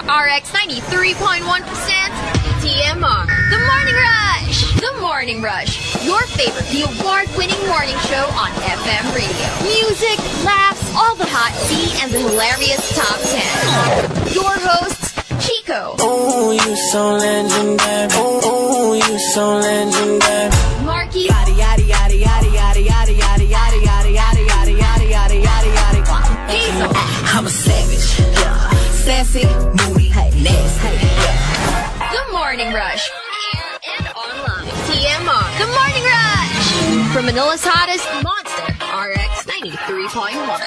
RX 93.1%. TMR. The Morning Rush. The Morning Rush. Your favorite, the award-winning morning show on FM radio. Music, laughs, all the hot tea, and the hilarious top 10. Your hosts, Chico. Oh, you so legendary. Oh, you so legendary. Marky. Yada yada yada yada yada yada yada yada yada yada yada yada yada yada yada. Diesel. I'm a savage. Yeah. Sassy, moody, nasty. Yeah. The Morning Rush. On air and online. TMR. The Morning Rush. From Manila's hottest, Monster RX 93.1.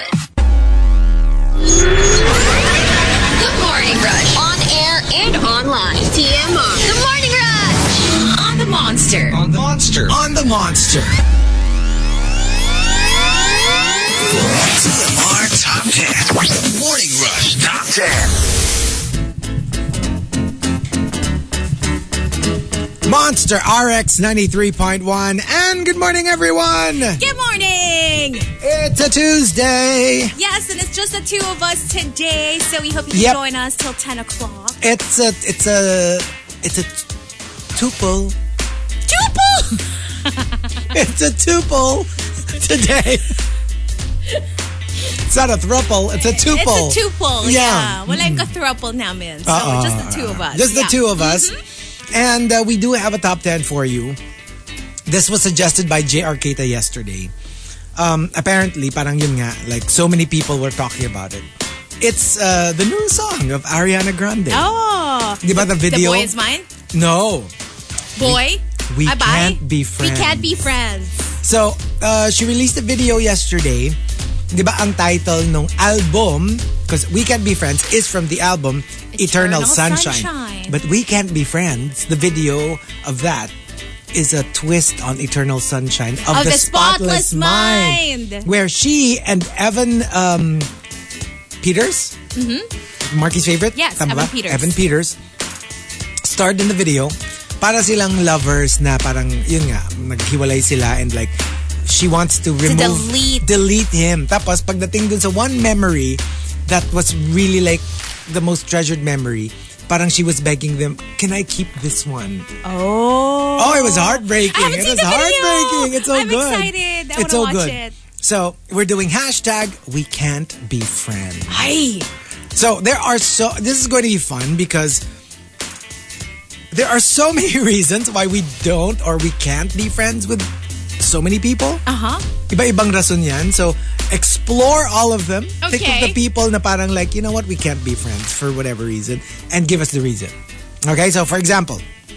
The Morning Rush. On air and online. TMR. The Morning Rush. On the Monster. On the Monster. On the Monster. TMR Top 10. Morning Rush Top 10. Monster RX 93.1. And good morning, everyone. Good morning. It's a Tuesday. Yes, and it's just the two of us today, so we hope you can join us till 10 o'clock. It's a tuple. Tuple! It's a tuple today. It's not a thruple, it's a tuple. It's a tuple, yeah. Wala yung ka-thruple namin. So just the two of us. Just the two of us. And we do have a top 10 for you. This was suggested by J.R. Keita yesterday. Apparently, parang yun nga, like so many people were talking about it. It's the new song of Ariana Grande. Oh. Di ba the video? The Boy Is Mine? No. Boy? We can't be friends. We can't be friends. So, she released a video yesterday. Di ba ang title nung album, because We Can't Be Friends is from the album Eternal Sunshine. But We Can't Be Friends, the video of that is a twist on Eternal Sunshine of the Spotless Mind. Where she and Evan Peters, Marky's favorite? Yes, Evan Peters. Evan Peters starred in the video. Para silang lovers na parang, yun nga, naghiwalay sila and like, she wants to delete him. Tapos pagdating dun sa one memory that was really like the most treasured memory, parang she was begging them, can I keep this one? Oh, it was heartbreaking. I haven't it seen was the video. heartbreaking. It's so I'm good. excited. I it's so watch good. it. So we're doing hashtag We Can't Be Friends. Ay. So this is going to be fun because there are so many reasons why we don't or we can't be friends with so many people. Iba-ibang rason yan. So, explore all of them. Okay. Think of the people na parang like, you know what, we can't be friends for whatever reason. And give us the reason. Okay, so for example,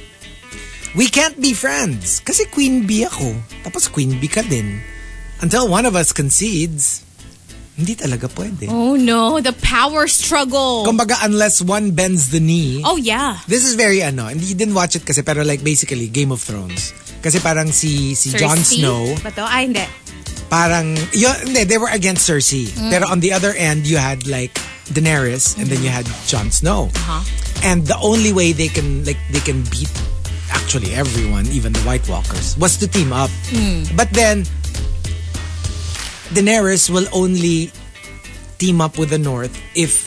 we can't be friends kasi queen bee ako. Tapos queen bee ka din. Until one of us concedes, hindi talaga pwede. Oh no, the power struggle. Kumbaga, unless one bends the knee. Oh yeah. This is very Hindi didn't watch it kasi pero like basically Game of Thrones. Kasi parang si Jon Snow. Bato? Ay, hindi. Parang, they were against Cersei. Pero on the other end, you had like Daenerys and then you had Jon Snow. And the only way they can beat actually everyone, even the White Walkers, was to team up. But then, Daenerys will only team up with the North if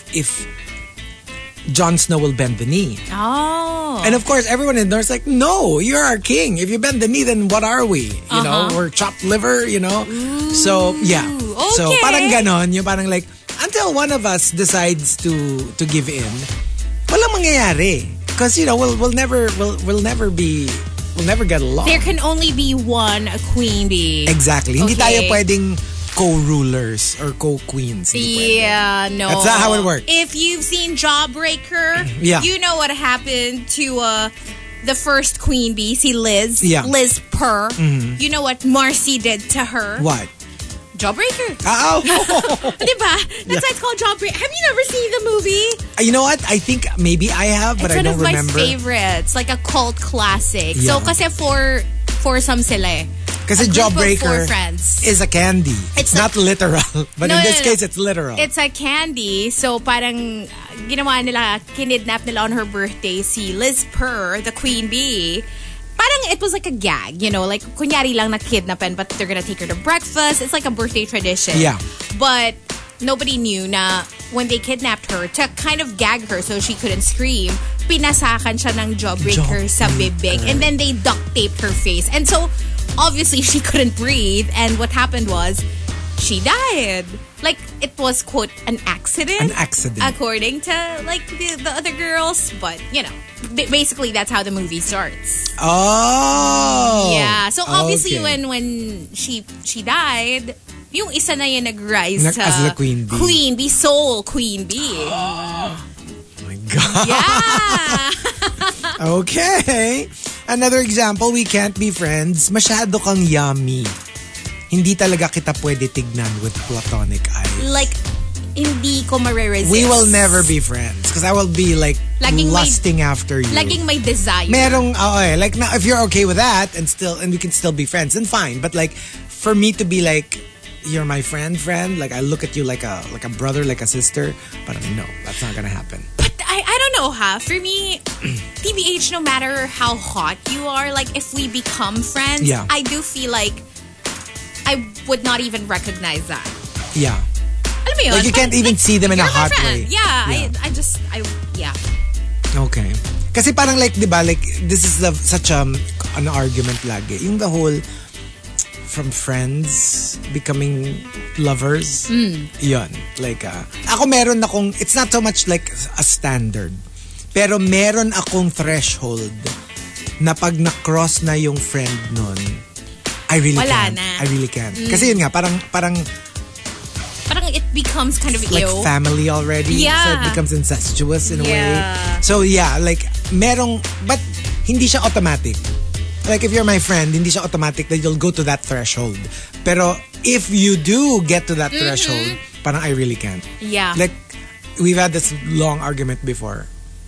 Jon Snow will bend the knee. Oh. And of course, everyone in the North's like, no, you're our king. If you bend the knee, then what are we? You know, we're chopped liver, you know? Ooh, so, yeah. Okay. So, parang ganon. Yung parang like, until one of us decides to give in, walang mangyayari. Because, you know, we'll never get along. There can only be one queen bee. Exactly. Hindi tayo pwedeng co-rulers or co-queens. Yeah, no. That's not how it works. If you've seen Jawbreaker, you know what happened to the first queen bee, si Liz. Yeah. Liz Purr. You know what Marcy did to her? What? Jawbreaker. Oh. Diba? That's why it's called Jawbreaker. Have you never seen the movie? You know what? I think maybe I have, but I don't remember. It's one of my favorites. Like a cult classic. Yeah. So, kasi foursome sila eh. Kasi Jawbreaker is a candy. It's not literal. But in this case, it's literal. It's a candy. So parang ginawa nila, kinidnap nila on her birthday si Liz Purr, the queen bee. Parang it was like a gag, you know, like kunyari lang na kidnapan but they're gonna take her to breakfast. It's like a birthday tradition. Yeah. But nobody knew na when they kidnapped her, to kind of gag her so she couldn't scream, pinasakan siya ng jawbreaker sa bibig. And then they duct taped her face. And so, obviously, she couldn't breathe. And what happened was, she died. Like, it was, quote, an accident. An accident. According to, like, the other girls. But, you know, basically, that's how the movie starts. Oh! Yeah. So, obviously, okay. when she died, yung isa na yung nag-rise As the Queen Bee. Queen Bee, Soul Queen Bee. Oh my God. Yeah. Okay. Another example, we can't be friends. Masyado kang yummy. Hindi talaga kita pwede tignan with platonic eyes. Like, hindi ko ma-resist. We will never be friends because I will be like Laging lusting after you. Laging may desire. Merong, like now, if you're okay with that and we can still be friends, then fine. But like, for me to be like, you're my friend, like I look at you like a brother, like a sister, but no, that's not gonna happen. But I don't know, For me, TBH, no matter how hot you are, like if we become friends, yeah. I do feel like I would not even recognize that. Yeah. Alam mo yun? Like you can't even see them in a you're my hot friend. way. Yeah, yeah. Okay. Kasi parang like, di ba, like, this is such an argument lagi. Yung the whole, from friends becoming lovers. Yun. Like, ako meron akong, it's not so much like a standard. Pero meron akong threshold na pag na-cross na yung friend nun, I really Wala can't. na. I really can't. Kasi yun nga, parang it becomes kind of like ew. family already. Yeah. So it becomes incestuous in a way. Yeah. So yeah, like merong, but hindi siya automatic. Like if you're my friend, hindi siya automatic that you'll go to that threshold. Pero if you do get to that threshold, parang I really can't. Yeah. Like we've had this long argument before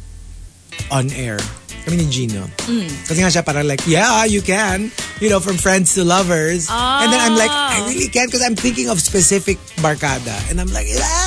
on air. Kami ni Gino. Kasi nga siya parang like, yeah, you can. You know, from friends to lovers. Oh. And then I'm like, I really can't because I'm thinking of specific barkada. And I'm like,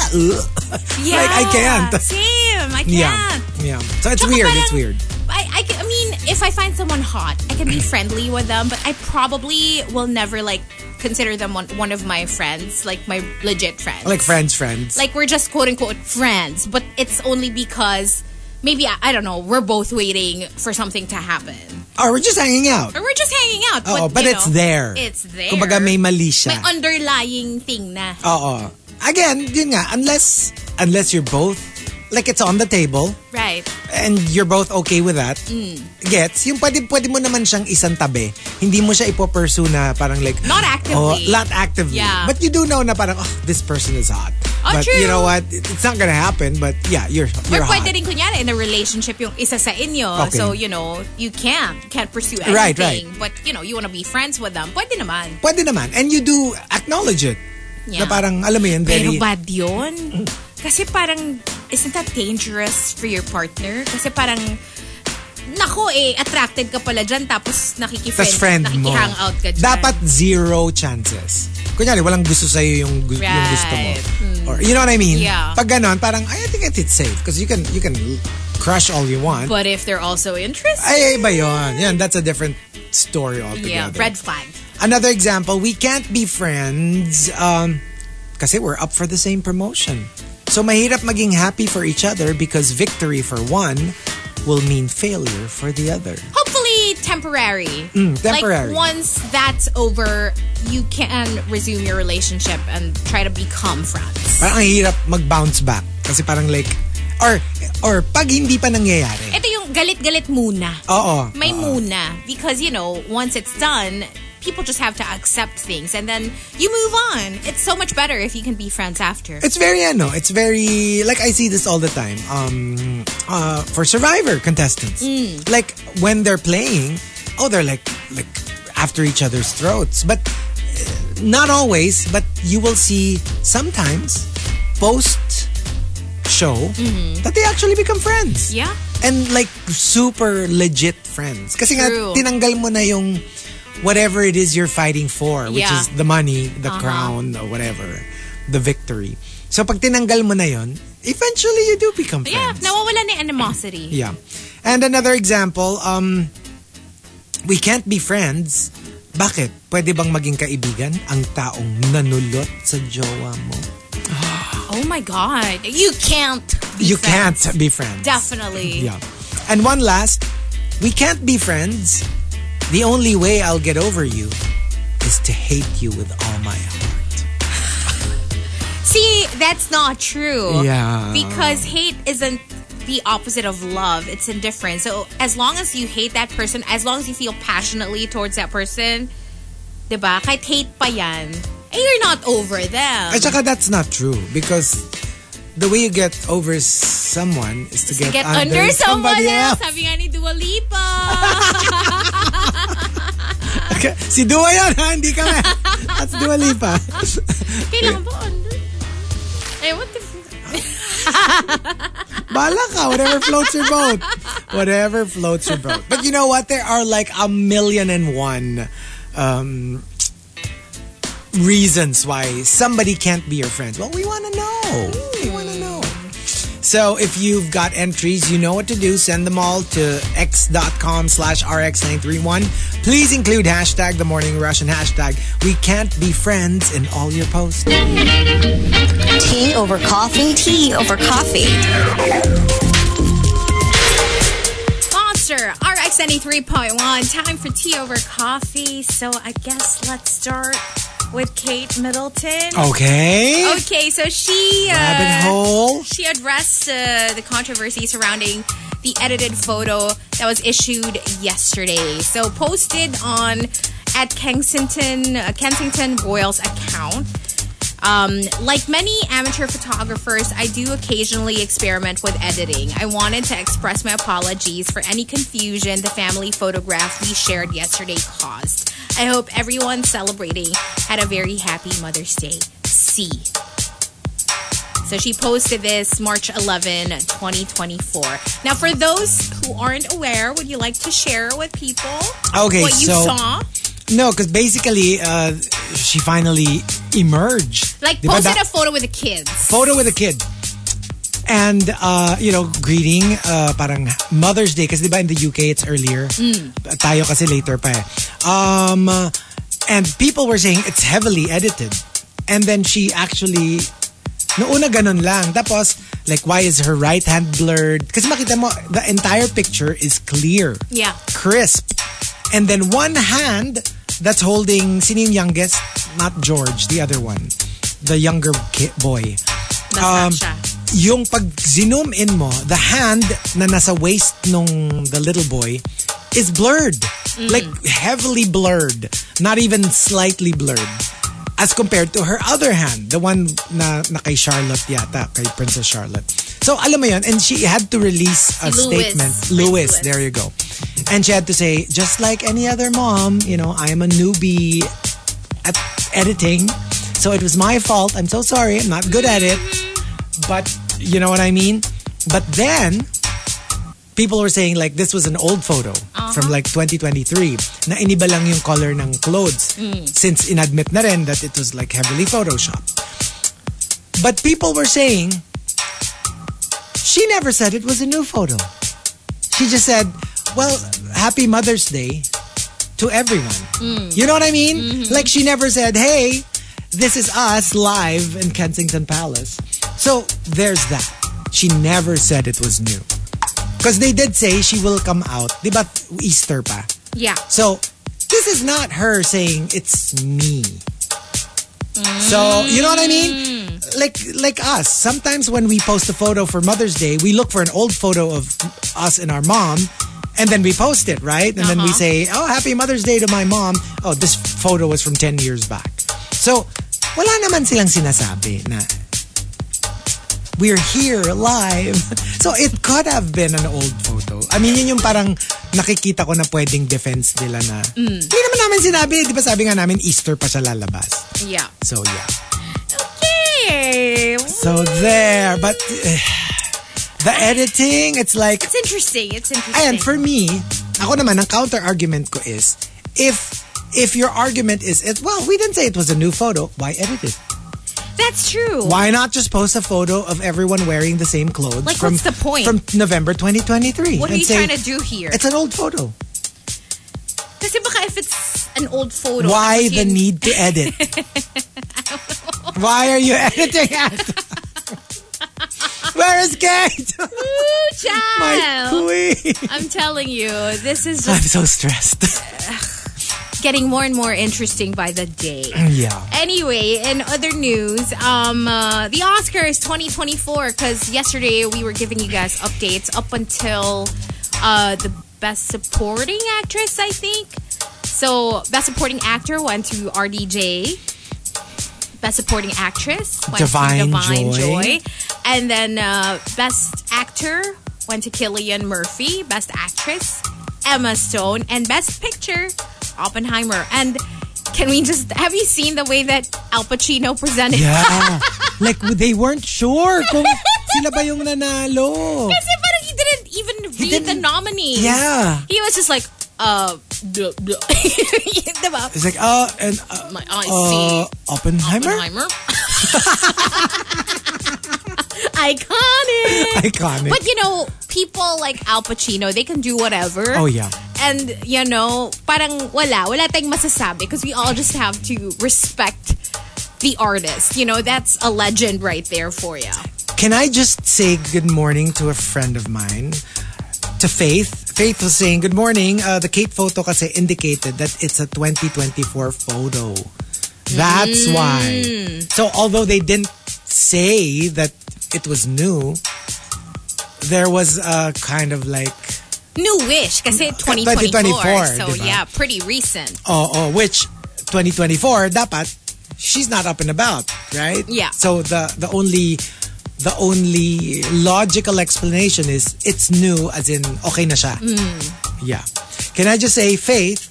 Yeah. like I can't. Same. I can't. Yeah. So it's Tsaka weird. parang, It's weird. I mean, if I find someone hot, I can be friendly with them, but I probably will never like consider them one of my friends, like my legit friends. Like friends. Like we're just quote unquote friends, but it's only because maybe, I don't know, we're both waiting for something to happen. Or we're just hanging out. Or we're just hanging out. But you it's know, there. It's there. Kumbaga may mali siya. May underlying thing na. Oo. Again, yun nga, unless you're both, like it's on the table. Right. And you're both okay with that. Gets? Yung pwede mo naman siyang isang tabi. Hindi mo siya ipo-pursue na parang like... Not actively. Oh, not actively. Yeah. But you do know na parang, this person is hot. Oh, but true. you know what? It's not gonna happen. But yeah, you're Or hot. pwede rin kunyari in a relationship yung isa sa inyo. Okay. So, you know, you can't pursue anything. Right. But, you know, you want to be friends with them. Pwede naman. Pwede naman. And you do acknowledge it. Yeah. Na parang, alam mo yun, Pero very... bad yun. Kasi parang, isn't that dangerous for your partner? Kasi parang, nako attracted ka pala dyan tapos Tas friend mo. nakikihang-out ka dyan. Dapat zero chances. Kunyari, walang gusto sa'yo yung gusto mo. Or, you know what I mean? Yeah. Pag ganon, parang, I think it's safe. Because you can crush all you want. But if they're also interested. Ay, iba yun. Yan, that's a different story Yeah, altogether. red flag. Another example, we can't be friends kasi we're up for the same promotion. So mahirap maging happy for each other because victory for one will mean failure for the other. Hopefully temporary. Temporary. Like once that's over, you can resume your relationship and try to become friends. Parang ang hirap mag-bounce back. Kasi parang like, or pag hindi pa nangyayari. Ito yung galit-galit muna. Oo. May muna. Because, you know, once it's done, people just have to accept things and then you move on. It's so much better if you can be friends after. It's very, like I see this all the time. For Survivor contestants. Like when they're playing, they're like after each other's throats. But not always, but you will see sometimes post-show that they actually become friends. Yeah. And like super legit friends. Kasi nga, True. tinanggal mo na yung whatever it is you're fighting for, which Yeah. is the money, the crown, or whatever, the victory. So pag tinanggal mo na yon, eventually you do become Yeah, friends. nawawala na yung animosity. Yeah. And another example, we can't be friends. Bakit? Pwede bang maging kaibigan ang taong nanulot sa jowa mo? Oh my God. You can't be friends. Definitely. Yeah. And one last, we can't be friends. The only way I'll get over you is to hate you with all my heart. See, that's not true. Yeah. Because hate isn't the opposite of love. It's indifference. So as long as you hate that person, as long as you feel passionately towards that person, diba? Kahit hate pa yan, you're not over them. At saka that's not true because the way you get over someone is to get under somebody else. Sabi nga ni Dua Lipa. Okay. Si Dua yan, ha? Hindi kami. That's Dua Lipa. Kailangan ba under? What the Bala ka, whatever floats your boat. Whatever floats your boat. But you know what? There are like 1,000,001 reasons why somebody can't be your friends. Well, we want to know. We want to know. So if you've got entries, you know what to do. Send them all to x.com/rx931. Please include hashtag The Morning Rush and hashtag We Can't Be Friends in all your posts. Tea over coffee? Tea over coffee. Monster, RX 93.1. Time for tea over coffee. So I guess let's start with Kate Middleton. Okay. Okay, so she rabbit hole. She addressed the controversy surrounding the edited photo that was issued yesterday. So posted on at Kensington Royals account. Like many amateur photographers, I do occasionally experiment with editing. I wanted to express my apologies for any confusion the family photograph we shared yesterday caused. I hope everyone celebrating had a very happy Mother's Day. C. So she posted this March 11, 2024. Now, for those who aren't aware, would you like to share with people what you saw? No, because basically, she finally emerged. Like, posted a photo with the kids. Photo with a kid. And, greeting, parang Mother's Day. Kasi diba in the UK, it's earlier. Tayo kasi later pa eh. And people were saying it's heavily edited. And then she actually, noona ganun lang. Tapos, like, why is her right hand blurred? Kasi makita mo, the entire picture is clear. Yeah. Crisp. And then one hand that's holding, sino yung youngest? Not George, the other one. The younger boy. Natasha. Yung pag zoom in mo, the hand na nasa waist nung the little boy is blurred. Like heavily blurred. Not even slightly blurred. As compared to her other hand, the one na kay Charlotte yata, kay Princess Charlotte. So alam mo yun, and she had to release a statement. Louis, there you go. And she had to say, just like any other mom, I'm a newbie at editing. So it was my fault. I'm so sorry. I'm not good at it. But you know what I mean? But then, people were saying like this was an old photo from like 2023 na iniba lang yung color ng clothes since inadmit na rin that it was like heavily photoshopped. But people were saying she never said it was a new photo. She just said, well, happy Mother's Day to everyone. You know what I mean? Like she never said, hey, this is us live in Kensington Palace. So there's that. She never said it was new. Because they did say she will come out. Diba Easter pa? Yeah. So this is not her saying it's me. So you know what I mean? Like us. Sometimes when we post a photo for Mother's Day, we look for an old photo of us and our mom. And then we post it, right? And then we say, oh, happy Mother's Day to my mom. Oh, this photo was from 10 years back. So, wala naman silang sinasabi na we're here live. So, it could have been an old photo. I mean, yun yung parang nakikita ko na pwedeng defense nila na hindi naman namin sinabi. Di ba sabi nga namin Easter pa siya lalabas? Yeah. So, yeah. Okay. So, there. But the editing, it's like... It's interesting. And for me, ako naman, ang counter-argument ko is, if your argument is, well, we didn't say it was a new photo, why edit it? That's true. Why not just post a photo of everyone wearing the same clothes? Like, what's the point? From November 2023. What are you trying to do here? It's an old photo. Kasi baka if it's an old photo... Why the need to edit? Why are you editing it? Where is Kate? Ooh, child. My queen. I'm telling you, this is I'm just so stressed. getting more and more interesting by the day. Yeah. Anyway, in other news, the Oscars 2024, because yesterday we were giving you guys updates up until the Best Supporting Actress, I think. So, Best Supporting Actor went to RDJ. Best Supporting Actress went Divine to Divine Joy. Joy. And then Best Actor went to Cillian Murphy. Best Actress, Emma Stone. And Best Picture, Oppenheimer. And can we just... Have you seen the way that Al Pacino presented? Yeah. Like, they weren't sure kung sila ba yung nanalo. Kasi parang he didn't even read the nominees. Yeah. He was just like, diba? It's like, and My eyes see Oppenheimer? Iconic. Iconic. But you know, people like Al Pacino, they can do whatever. Oh, yeah. And you know, parang wala tayong masasabi because we all just have to respect the artist. You know, that's a legend right there for you. Can I just say good morning to a friend of mine? To Faith. Faith was saying, good morning. The Kate photo kasi indicated that it's a 2024 photo. That's why. So although they didn't say that it was new, there was a kind of like... New wish kasi 2024. 2024, so diba? yeah, pretty recent. Which 2024, dapat, she's not up and about, right? Yeah. So the only logical explanation is it's new, as in okay na siya. Yeah. Can I just say Faith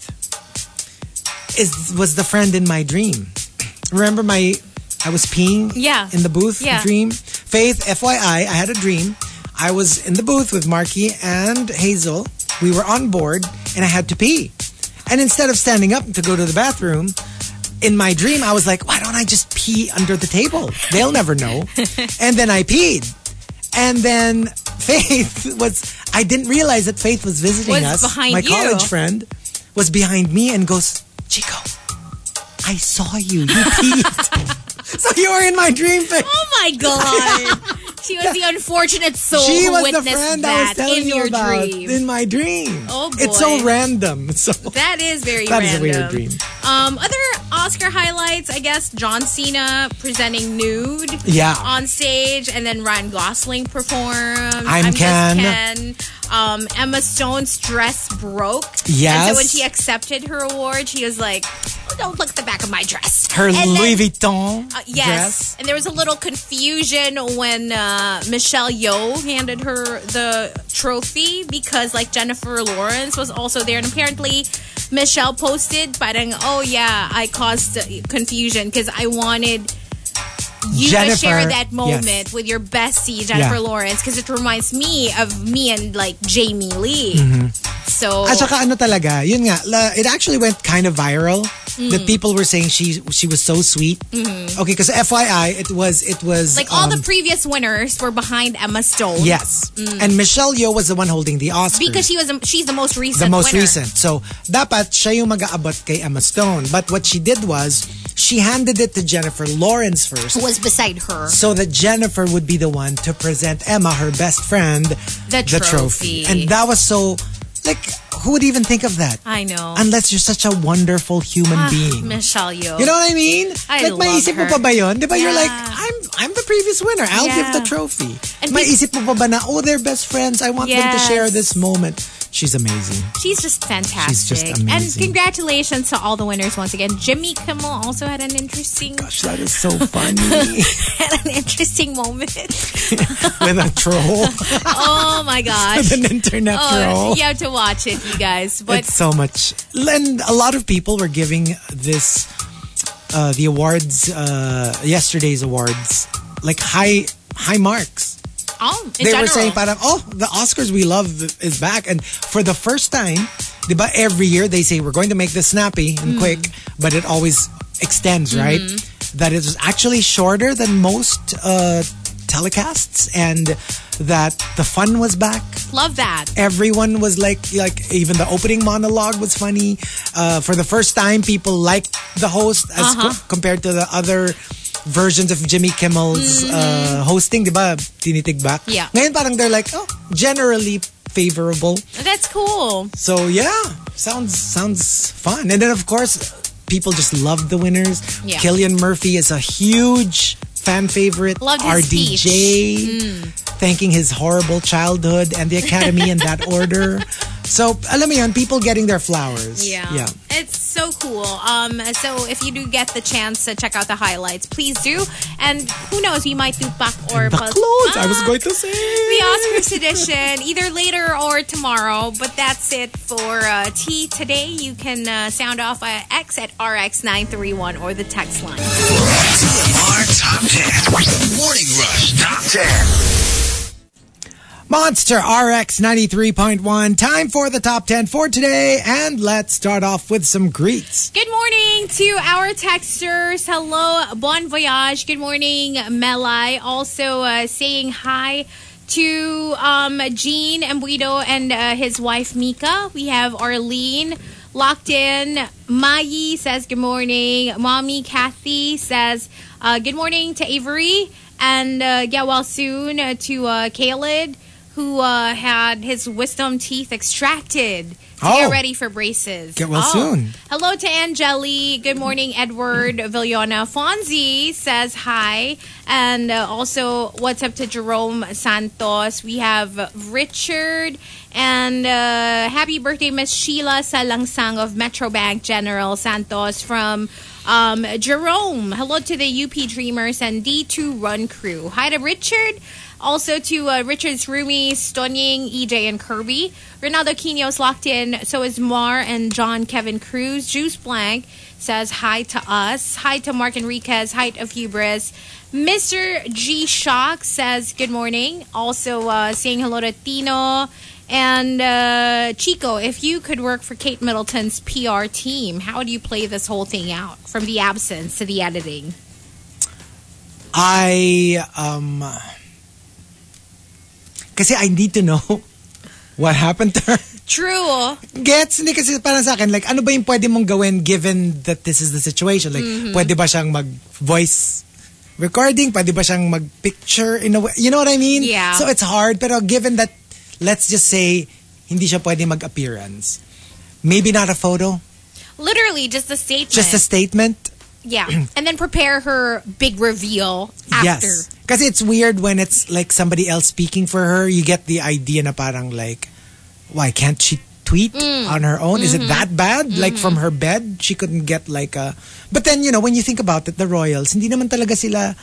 was the friend in my dream. Remember I was peeing in the booth dream? Faith, FYI, I had a dream. I was in the booth with Marky and Hazel. We were on board and I had to pee. And instead of standing up to go to the bathroom, in my dream, I was like, why don't I just pee under the table? They'll never know. And then I peed. And then Faith I didn't realize that Faith was visiting us. Behind my college friend was behind me and goes, Chico, I saw you. You peed. So you were in my dream, Faith. Oh my God. She was the unfortunate soul she who was witnessed the friend I was that telling in you your about dream. in my dream. Oh boy. It's so random. So that is very that random. That is a weird dream. Other Oscar highlights, I guess, John Cena presenting nude on stage, and then Ryan Gosling performed. I'm Ken. Just Ken. Emma Stone's dress broke. Yes. And so when she accepted her award, she was like, oh, don't look at the back of my dress. Her Louis Vuitton dress. And there was a little confusion when Michelle Yeoh handed her the trophy because like Jennifer Lawrence was also there. And apparently Michelle posted parang, oh yeah, I caused confusion because I wanted you to share that moment with your bestie, Jennifer Lawrence, because it reminds me of me and like Jamie Lee. So, at saka ano talaga, yun nga, it actually went kind of viral. That people were saying she was so sweet. Okay, because FYI, it was like all the previous winners were behind Emma Stone. Yes, and Michelle Yeoh was the one holding the Oscars because she's the most recent. The most winner. recent. So dapat siya yung mag-aabot kay Emma Stone. But what she did was she handed it to Jennifer Lawrence first, who was beside her, so that Jennifer would be the one to present Emma, her best friend, the trophy. And that was so. Like, who would even think of that? I know. Unless you're such a wonderful human being. Michelle Yeoh. You know what I mean? I like, maisip mo pa ba yun? Di ba you're like, I'm the previous winner. I'll give the trophy. And maisip mo pa ba na, oh, they're best friends. I want them to share this moment. She's amazing. She's just fantastic. She's just amazing. And congratulations to all the winners once again. Jimmy Kimmel also had an interesting... Gosh, that is so funny. had an interesting moment. With a troll. Oh my gosh. With an internet troll. You have to watch it, you guys. But it's so much. And a lot of people were giving this, the awards, yesterday's awards, like high marks. They were saying parang, the Oscars we love is back. And for the first time, diba, every year they say we're going to make this snappy and quick, but it always extends, right? That it was actually shorter than most telecasts and that the fun was back. Love that. Everyone was like even the opening monologue was funny. For the first time, people liked the host as compared to the other versions of Jimmy Kimmel's hosting, di ba? Tinitig back. Yeah. Ngayon parang they're like, oh, generally favorable. That's cool. So yeah, sounds fun. And then of course, people just love the winners. Yeah. Cillian Murphy is a huge fan favorite. Loved his RDJ, thanking his horrible childhood and the Academy in that order. So, alam mo yun, people getting their flowers. Yeah. It's so cool. So if you do get the chance to check out the highlights, please do. And who knows, we might do back or The clothes, I was going to say. The Oscars edition, either later or tomorrow. But that's it for T today. You can sound off X at RX931 or the text line. TMR Top 10. Morning Rush Top 10. Monster RX 93.1. Time for the top 10 for today. And let's start off with some greets. Good morning to our texters. Hello, Bon Voyage. Good morning, Melai. Also saying hi to Gene Embuido and his wife, Mika. We have Arlene locked in. Mai says good morning. Mommy Kathy says good morning to Avery. And get well soon to Khaled, who had his wisdom teeth extracted to get ready for braces. Get well soon. Hello to Angeli. Good morning, Edward Villona. Fonzie says hi. And also, what's up to Jerome Santos? We have Richard. And happy birthday, Miss Sheila Salangsang of Metrobank General Santos from Jerome. Hello to the UP Dreamers and D2 Run Crew. Hi to Richard. Also to Richard's roomies, Stonying, EJ, and Kirby. Ronaldo Quino's locked in. So is Mar and John Kevin Cruz. Juice Blank says hi to us. Hi to Mark Enriquez, Height of Hubris. Mr. G Shock says good morning. Also saying hello to Tino. And Chico, if you could work for Kate Middleton's PR team, how would you play this whole thing out? From the absence to the editing. Kasi I need to know what happened to her. True. Gets? Hindi kasi parang sa akin, like, ano ba yung pwede mong gawin given that this is the situation? Like, pwede ba siyang mag-voice recording? Pwede ba siyang mag-picture in a way? You know what I mean? Yeah. So it's hard, pero given that, let's just say, hindi siya pwede mag-appearance. Maybe not a photo. Literally, just a statement. Just a statement. Yeah. And then prepare her big reveal after. Yes. Kasi it's weird when it's like somebody else speaking for her. You get the idea na parang like, why can't she tweet on her own? Is it that bad? Like from her bed, she couldn't get like a... But then, you know, when you think about it, the royals, hindi naman talaga sila...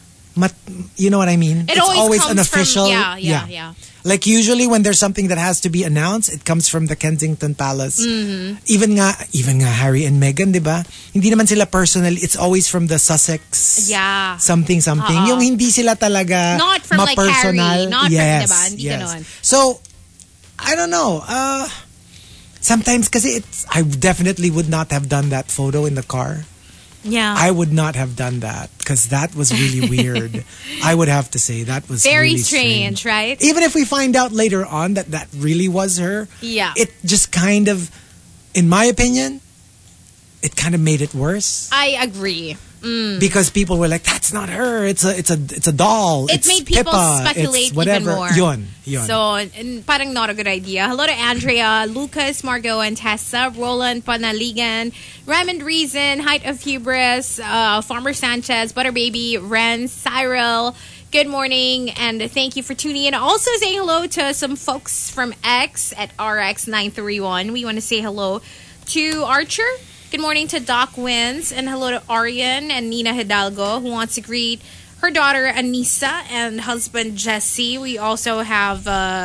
you know what I mean? It's always unofficial. From, yeah. Like usually when there's something that has to be announced, it comes from the Kensington Palace. Even nga Harry and Meghan, di ba? Hindi naman sila personal. It's always from the Sussex. Yeah. Something. Yung hindi sila talaga not from like Harry. Not from, diba? Hindi ganon. So, I don't know. Sometimes kasi I definitely would not have done that photo in the car. Yeah. I would not have done that because that was really weird. I would have to say that was very really strange, right? Even if we find out later on that really was her, it just kind of, in my opinion, it kind of made it worse. I agree. Because people were like, that's not her. It's a doll. It made people speculate even more. Yun. So, parang not a good idea. Hello to Andrea, Lucas, Margot, and Tessa, Roland Panaligan, Raymond Reason, Height of Hubris, Farmer Sanchez, Butter Baby, Ren, Cyril. Good morning, and thank you for tuning in. Also saying hello to some folks from X at RX931. We want to say hello to Archer. Good morning to Doc Wins, and hello to Arian and Nina Hidalgo, who wants to greet her daughter Anissa and husband Jesse. We also have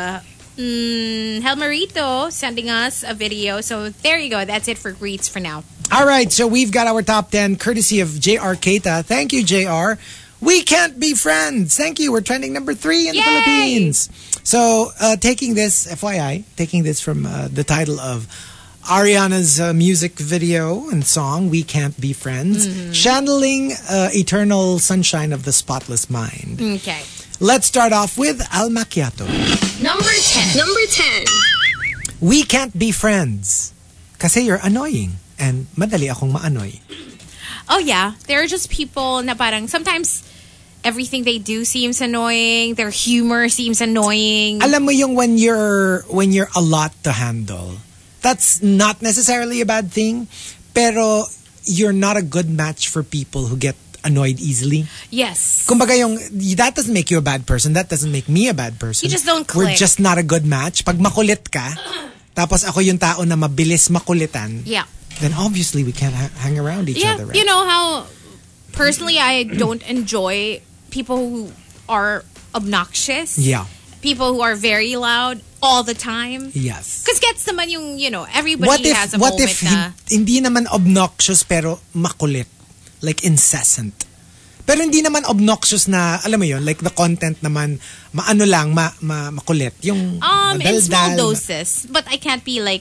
Helmerito sending us a video. So there you go. That's it for greets for now. All right, so we've got our top 10 courtesy of JR Keita. Thank you, JR. We Can't Be Friends. Thank you. We're trending number 3 in the Philippines. So taking this, FYI, taking this from the title of Ariana's music video and song, We Can't Be Friends, channeling eternal sunshine of the spotless mind. Okay. Let's start off with Al Macchiato. Number 10. Number 10. We Can't Be Friends. Kasi you're annoying and madali akong maanoy. Oh yeah, there are just people na parang sometimes everything they do seems annoying. Their humor seems annoying. Alam mo yung when you're a lot to handle, that's not necessarily a bad thing, pero you're not a good match for people who get annoyed easily. Yes. Kumbaga yung, that doesn't make you a bad person. That doesn't make me a bad person. You just don't click. We're just not a good match. Pag makulit ka, tapos ako yung tao na mabilis makulitan, then obviously we can't hang around each other. Right? You know how personally I don't enjoy people who are obnoxious. Yeah. People who are very loud all the time. Yes. Because gets naman yung, you know, everybody has a moment na... hindi naman obnoxious pero makulit? Like incessant. Pero hindi naman obnoxious na, alam mo yun, like the content naman, maano lang, makulit. Yung in small doses. But I can't be like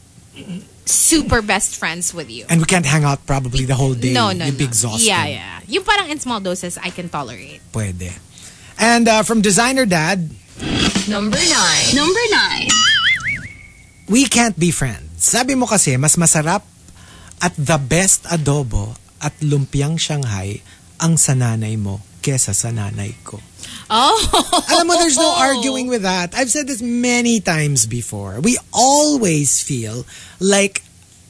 super best friends with you. And we can't hang out probably the whole day. No. You'd be exhausted. Yeah. Yung parang in small doses, I can tolerate. Pwede. And from Designer Dad... Number 9. We can't be friends. Sabi mo kasi, mas masarap at the best adobo at lumpiang Shanghai ang sa nanay mo kesa sa nanay ko. Oh! Alam mo, there's no arguing with that. I've said this many times before. We always feel like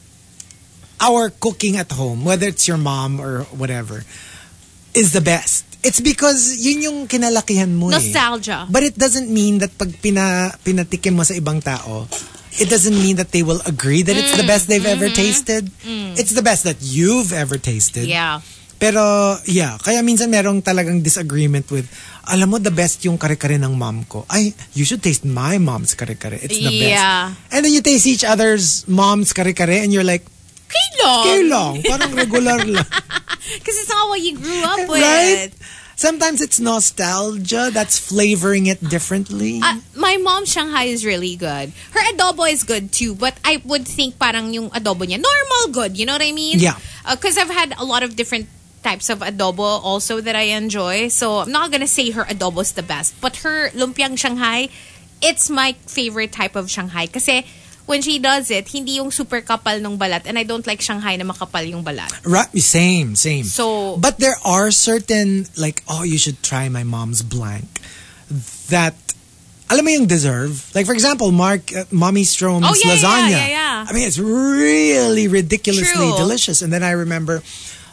our cooking at home, whether it's your mom or whatever, is the best. It's because yun yung kinalakihan mo. Nostalgia. But it doesn't mean that pag pinatikim mo sa ibang tao, it doesn't mean that they will agree that it's the best they've ever tasted. It's the best that you've ever tasted. Yeah. Pero, yeah. Kaya minsan merong talagang disagreement with, alam mo, the best yung kare-kare ng mom ko. Ay, you should taste my mom's kare-kare. It's the best. And then you taste each other's mom's kare-kare and you're like, Kailang. Parang regular lang. Because it's not what you grew up with. Right? Sometimes it's nostalgia that's flavoring it differently. My mom's Shanghai is really good. Her adobo is good too, but I would think parang yung adobo niya, normal good. You know what I mean? Yeah. Because I've had a lot of different types of adobo also that I enjoy. So I'm not gonna say her adobo is the best. But her lumpiang Shanghai, it's my favorite type of Shanghai. Kasi when she does it, hindi yung super kapal nung balat. And I don't like Shanghai na makapal yung balat. Right, same. So, but there are certain, like, oh, you should try my mom's blank. That, alam mo yung deserve? Like, for example, Mommy Strom's lasagna. Yeah. I mean, it's really ridiculously True. delicious. And then I remember,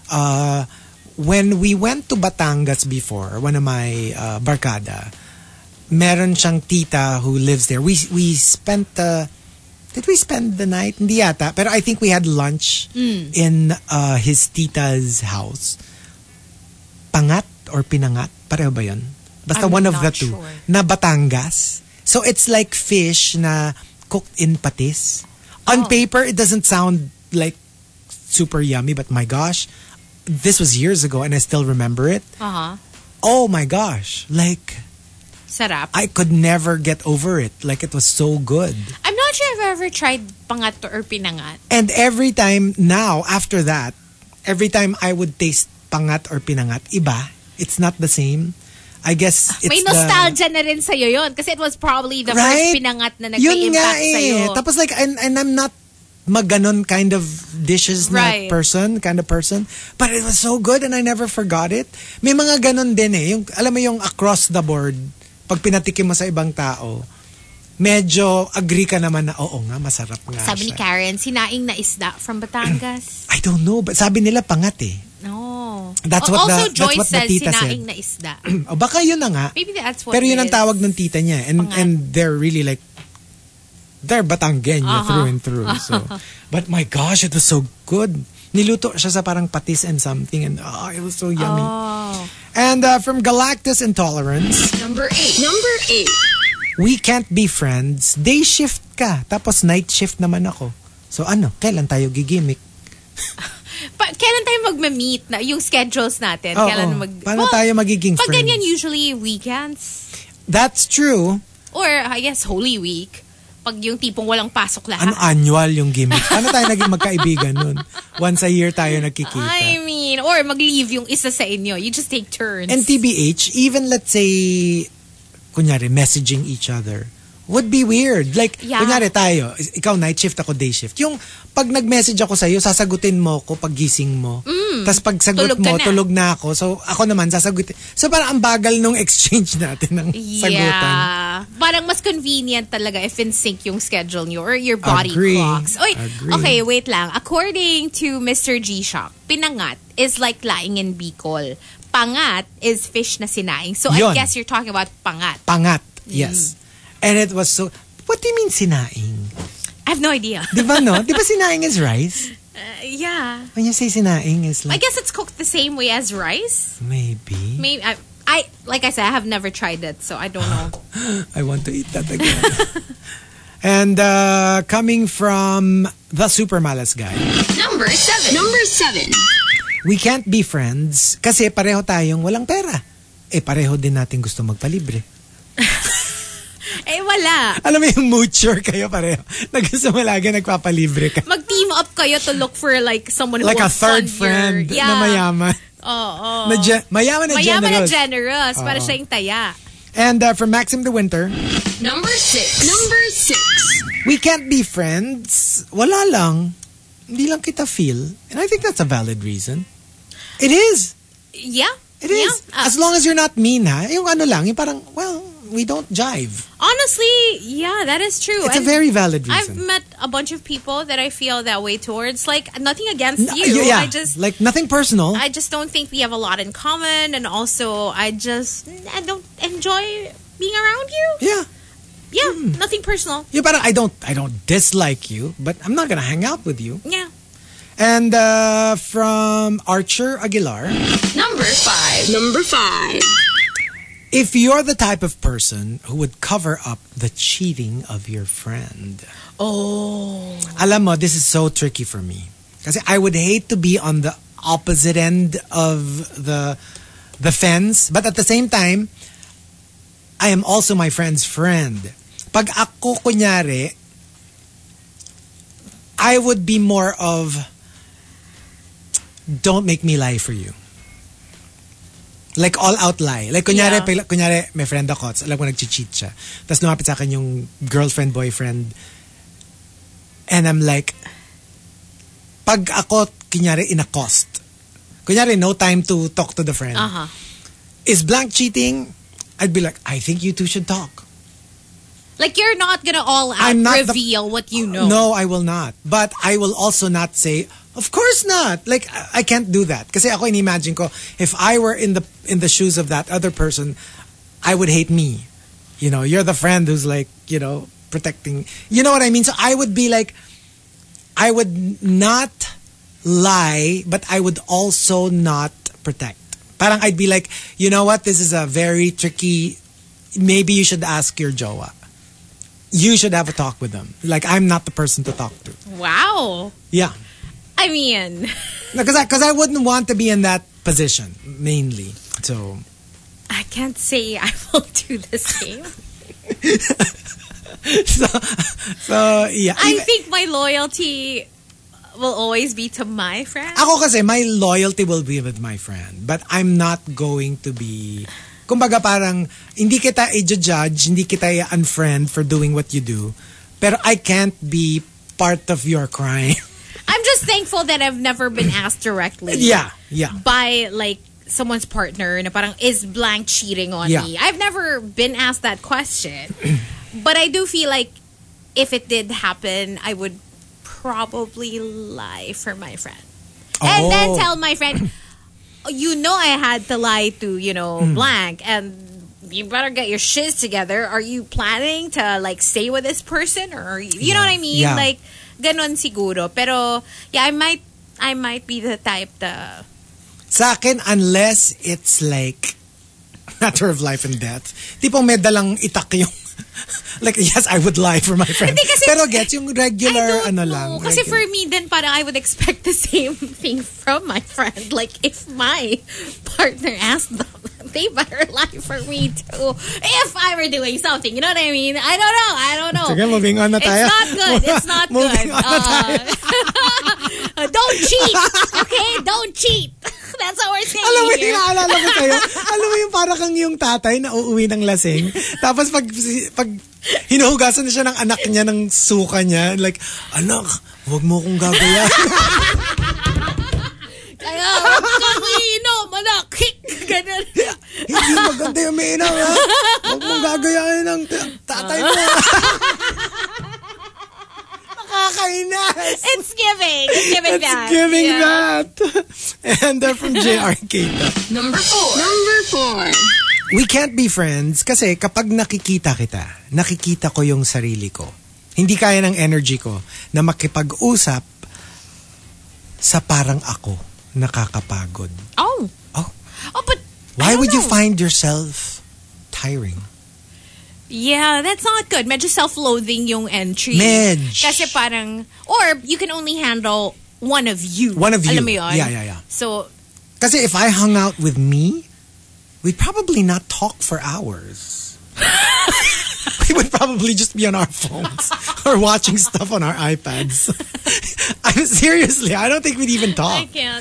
when we went to Batangas before, one of my barkada, meron siyang tita who lives there. We spent did we spend the night? Hindi yata. Pero I think we had lunch in his tita's house. Pangat or pinangat? Pareho ba yun? Basta I'm one of not the two. sure. Na Batangas. So it's like fish na cooked in patis. On paper, it doesn't sound like super yummy, but my gosh, this was years ago and I still remember it. Oh my gosh. Like, sarap. I could never get over it. Like, it was so good. I'm not sure if I've ever tried pangat or pinangat. And every time now, after that, every time I would taste pangat or pinangat, iba. It's not the same. I guess it's may nostalgia na rin sa'yo yun. Kasi it was probably the first pinangat na nag-impact sa'yo. Tapos like, and I'm not maganon kind of dishes na person, kind of person. But it was so good and I never forgot it. May mga ganon din eh. Yung, alam mo yung across the board, pag pinatikim mo sa ibang tao, medyo agree ka naman na, oo nga, masarap nga Sabi ni Karen, sinaing na isda from Batangas. I don't know, but sabi nila pangat eh. No. That's what also, the, Joyce that's what the tita says said. sinaing na isda. O baka yun na nga. Maybe that's what Pero yun ang it is. tawag ng tita niya. And they're really like, they're Batangueño through and through. So, but my gosh, it was so good. Niluto siya sa parang patis and something and it was so yummy. And from Galactus Intolerance. Number 8. We can't be friends. Day shift ka. Tapos night shift naman ako. So ano, kailan tayo gigimik? Kailan tayo mag-meet na yung schedules natin? Kailan Paano tayo magiging pag friends? ganyan, usually weekends. That's true. Or I guess Holy Week. Pag yung tipong walang pasok lahat. Ano annual yung gimmick? Paano tayo naging magkaibigan nun? Once a year tayo nagkikita. I mean, or mag-leave yung isa sa inyo. You just take turns. And TBH, even let's say, kunyari, messaging each other would be weird. Like, Yeah. kunyari tayo, ikaw night shift, ako day shift. Yung pag nag-message ako sa'yo, sasagutin mo ko pag gising mo. Tapos pag sagot Tulog ka mo, na. tulog na ako. So, ako naman, sasagutin. So, parang ang bagal nung exchange natin ng sagutan. Yeah. Parang mas convenient talaga if in sync yung schedule niyo or your body Agree. clocks. Oy, Agree. okay, wait lang. According to Mr. G-Shock, pinangat is like laing in Bicol. Pangat is fish na sinaing. So I Yun. guess you're talking about pangat. Pangat. Yes. And it was so... What do you mean sinaing? I have no idea. Di ba no? Di ba sinaing is rice? Yeah. When you say sinaing, it's I like... guess it's cooked the same way as rice. Maybe. Maybe I like I said, I have never tried it, so I don't know. I want to eat that again. And coming from the Super Malas guy, Number 7. Number 7. we can't be friends kasi pareho tayong walang pera. Eh, pareho din natin gusto magpalibre. Eh, wala. Alam mo yung moocher kayo pareho. Na gusto mo lagi nagpapalibre ka. Mag-team up kayo to look for like someone who Like a will third fund friend your, na mayaman. Oo. Mayaman na Mayaman na generous. generous. Para siya yung taya. And from Maxim the Winter, Number 6. Number 6. we can't be friends. Wala lang. Hindi lang kita feel. And I think that's a valid reason. It is. Yeah. It is. Yeah. As long as you're not mean, ha? Yung ano lang, yung parang, well, we don't jive. Honestly, yeah, that is true. It's a And very valid I've reason. met a bunch of people that I feel that way towards. Like, nothing against you. Yeah, I just like nothing personal. I just don't think we have a lot in common, and also I don't enjoy being around you. Yeah. Yeah, nothing personal. Yeah, parang I don't dislike you, but I'm not gonna hang out with you. Yeah. And from Archer Aguilar, Number 5. Number 5. if you're the type of person who would cover up the cheating of your friend. Oh. Alam mo, this is so tricky for me. Kasi I would hate to be on the opposite end of the fence, but at the same time, I am also my friend's friend. Pag ako kunyari, I would be more of, don't make me lie for you. Like all out lie. Like kunyari, Yeah. kunyari may friend ako, alam ko nag-cheat siya. Tapos lumapit sa akin yung girlfriend, boyfriend. And I'm like, pag ako, kunyari, in-accost. Kunyari, no time to talk to the friend. Uh-huh. Is blank cheating? I'd be like, I think you two should talk. Like, you're not gonna all out I'm not reveal what you know. No, I will not. But I will also not say, of course not. Like, I can't do that. Kasi ako in-imagine ko, if I were in the shoes of that other person, I would hate me. You know, you're the friend who's like, you know, protecting. You know what I mean? So I would be like, I would not lie, but I would also not protect. Parang I'd be like, you know what? This is a very tricky, maybe you should ask your jowa. You should have a talk with them. Like, I'm not the person to talk to. Wow. Yeah. I mean, Because I wouldn't want to be in that position, mainly. So, I can't say I will do the same. so yeah. I think my loyalty will always be to my friend. Ako kasi, my loyalty will be with my friend. But I'm not going to be... Kumbaga parang, hindi kita i-judge, hindi kita i-unfriend for doing what you do. Pero I can't be part of your crime. I'm just thankful that I've never been asked directly. Yeah. By like someone's partner na parang is blank cheating on Yeah. me. I've never been asked that question. But I do feel like if it did happen, I would probably lie for my friend. And then tell my friend, you know I had to lie to, you know, blank, and you better get your shiz together. Are you planning to like stay with this person, or are you know what I mean? Yeah. Like ganon siguro. Pero yeah, I might be the type to Sa akin, unless it's like matter of life and death. Tipong may dalang itak yung like, yes, I would lie for my friend. Hindi kasi- Pero gets yung regular I don't lang. know. Kasi for regular. me, then parang I would expect the same thing from my friend. Like, if my partner asked them, they better lie for me too. If I were doing something, you know what I mean? I don't know. Sige, moving on na tayo. It's not good. It's not Moving good. on na tayo. Don't cheat. Okay? Don't cheat. That's how we're saying Alam mo, here. naalala ko sa'yo. Alam mo yung para kang yung tatay na uuwi ng lasing. Tapos pag hinuhugasan na siya ng anak niya ng suka niya, like, anak, huwag mo kong gagayan. Kaya, huwag kang iinom, anak. Ganun. Hindi maganda yung umiinom, ha? Huwag mong gagayahin ng tatay mo. Nakakainas. It's giving. It's giving that. It's giving that. And from JR Keita. Number 4. We can't be friends kasi kapag nakikita kita, nakikita ko yung sarili ko. Hindi kaya ng energy ko na makipag-usap sa parang ako nakakapagod. Oh, but why would you find yourself tiring? Yeah, that's not good. Medyo self-loathing yung entry. Kasi parang, or you can only handle one of you. One of you. Alam mo yun? Yeah. So, kasi if I hung out with me, we'd probably not talk for hours. We would probably just be on our phones or watching stuff on our iPads. Seriously, I don't think we'd even talk. I can't.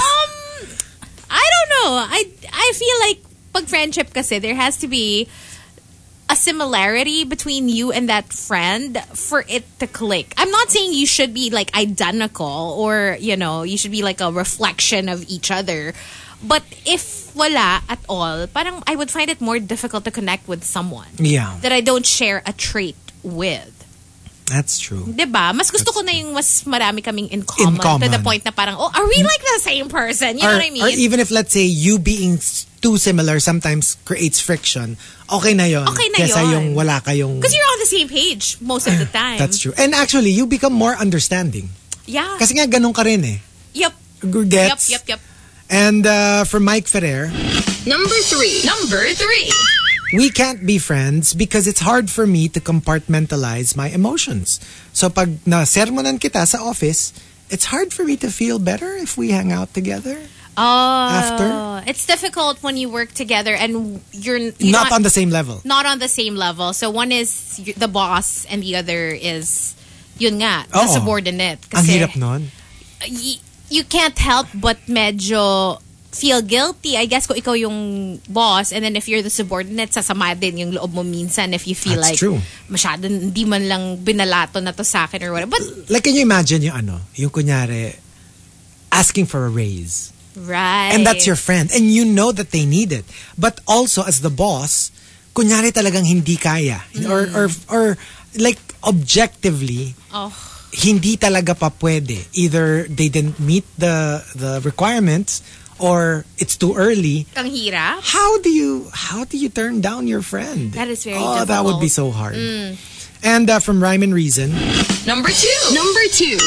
I don't know. I feel like pag friendship kasi, there has to be a similarity between you and that friend for it to click. I'm not saying you should be like identical or, you should be like a reflection of each other. But if wala at all, parang I would find it more difficult to connect with someone that I don't share a trait with. That's true. Diba? Mas gusto ko na yung mas marami kaming in common. To the point na parang, are we like the same person? You know what I mean? Or even if, let's say, you being too similar sometimes creates friction, okay na yun. Okay na kesa yun. yung wala kayong... Because you're on the same page most of the time. That's true. And actually, you become more understanding. Yeah. Kasi nga, ganun ka rin eh. Yep. Gets? Yep. And from Mike Ferrer. Number 3. We can't be friends because it's hard for me to compartmentalize my emotions. So pag na-sermonan kita sa office, it's hard for me to feel better if we hang out together. After. It's difficult when you work together and you're not on the same level. Not on the same level. So one is the boss and the other is yun nga, the subordinate. Kasi, ang hirap nun. You can't help but medyo feel guilty, I guess, kung ikaw yung boss, and then if you're the subordinate, sasama din yung loob mo minsan if you feel That's like true. masyado hindi man lang binalato na to sa akin or whatever. But like, can you imagine yung kunyari asking for a raise? Right. And that's your friend. And you know that they need it. But also, as the boss, kunyari talagang hindi kaya. Or like, objectively, hindi talaga pa pwede. Either they didn't meet the requirements or it's too early. Ang hirap. How do you turn down your friend? That is very difficult. That would be so hard. And from Rhyme and Reason. Number 2.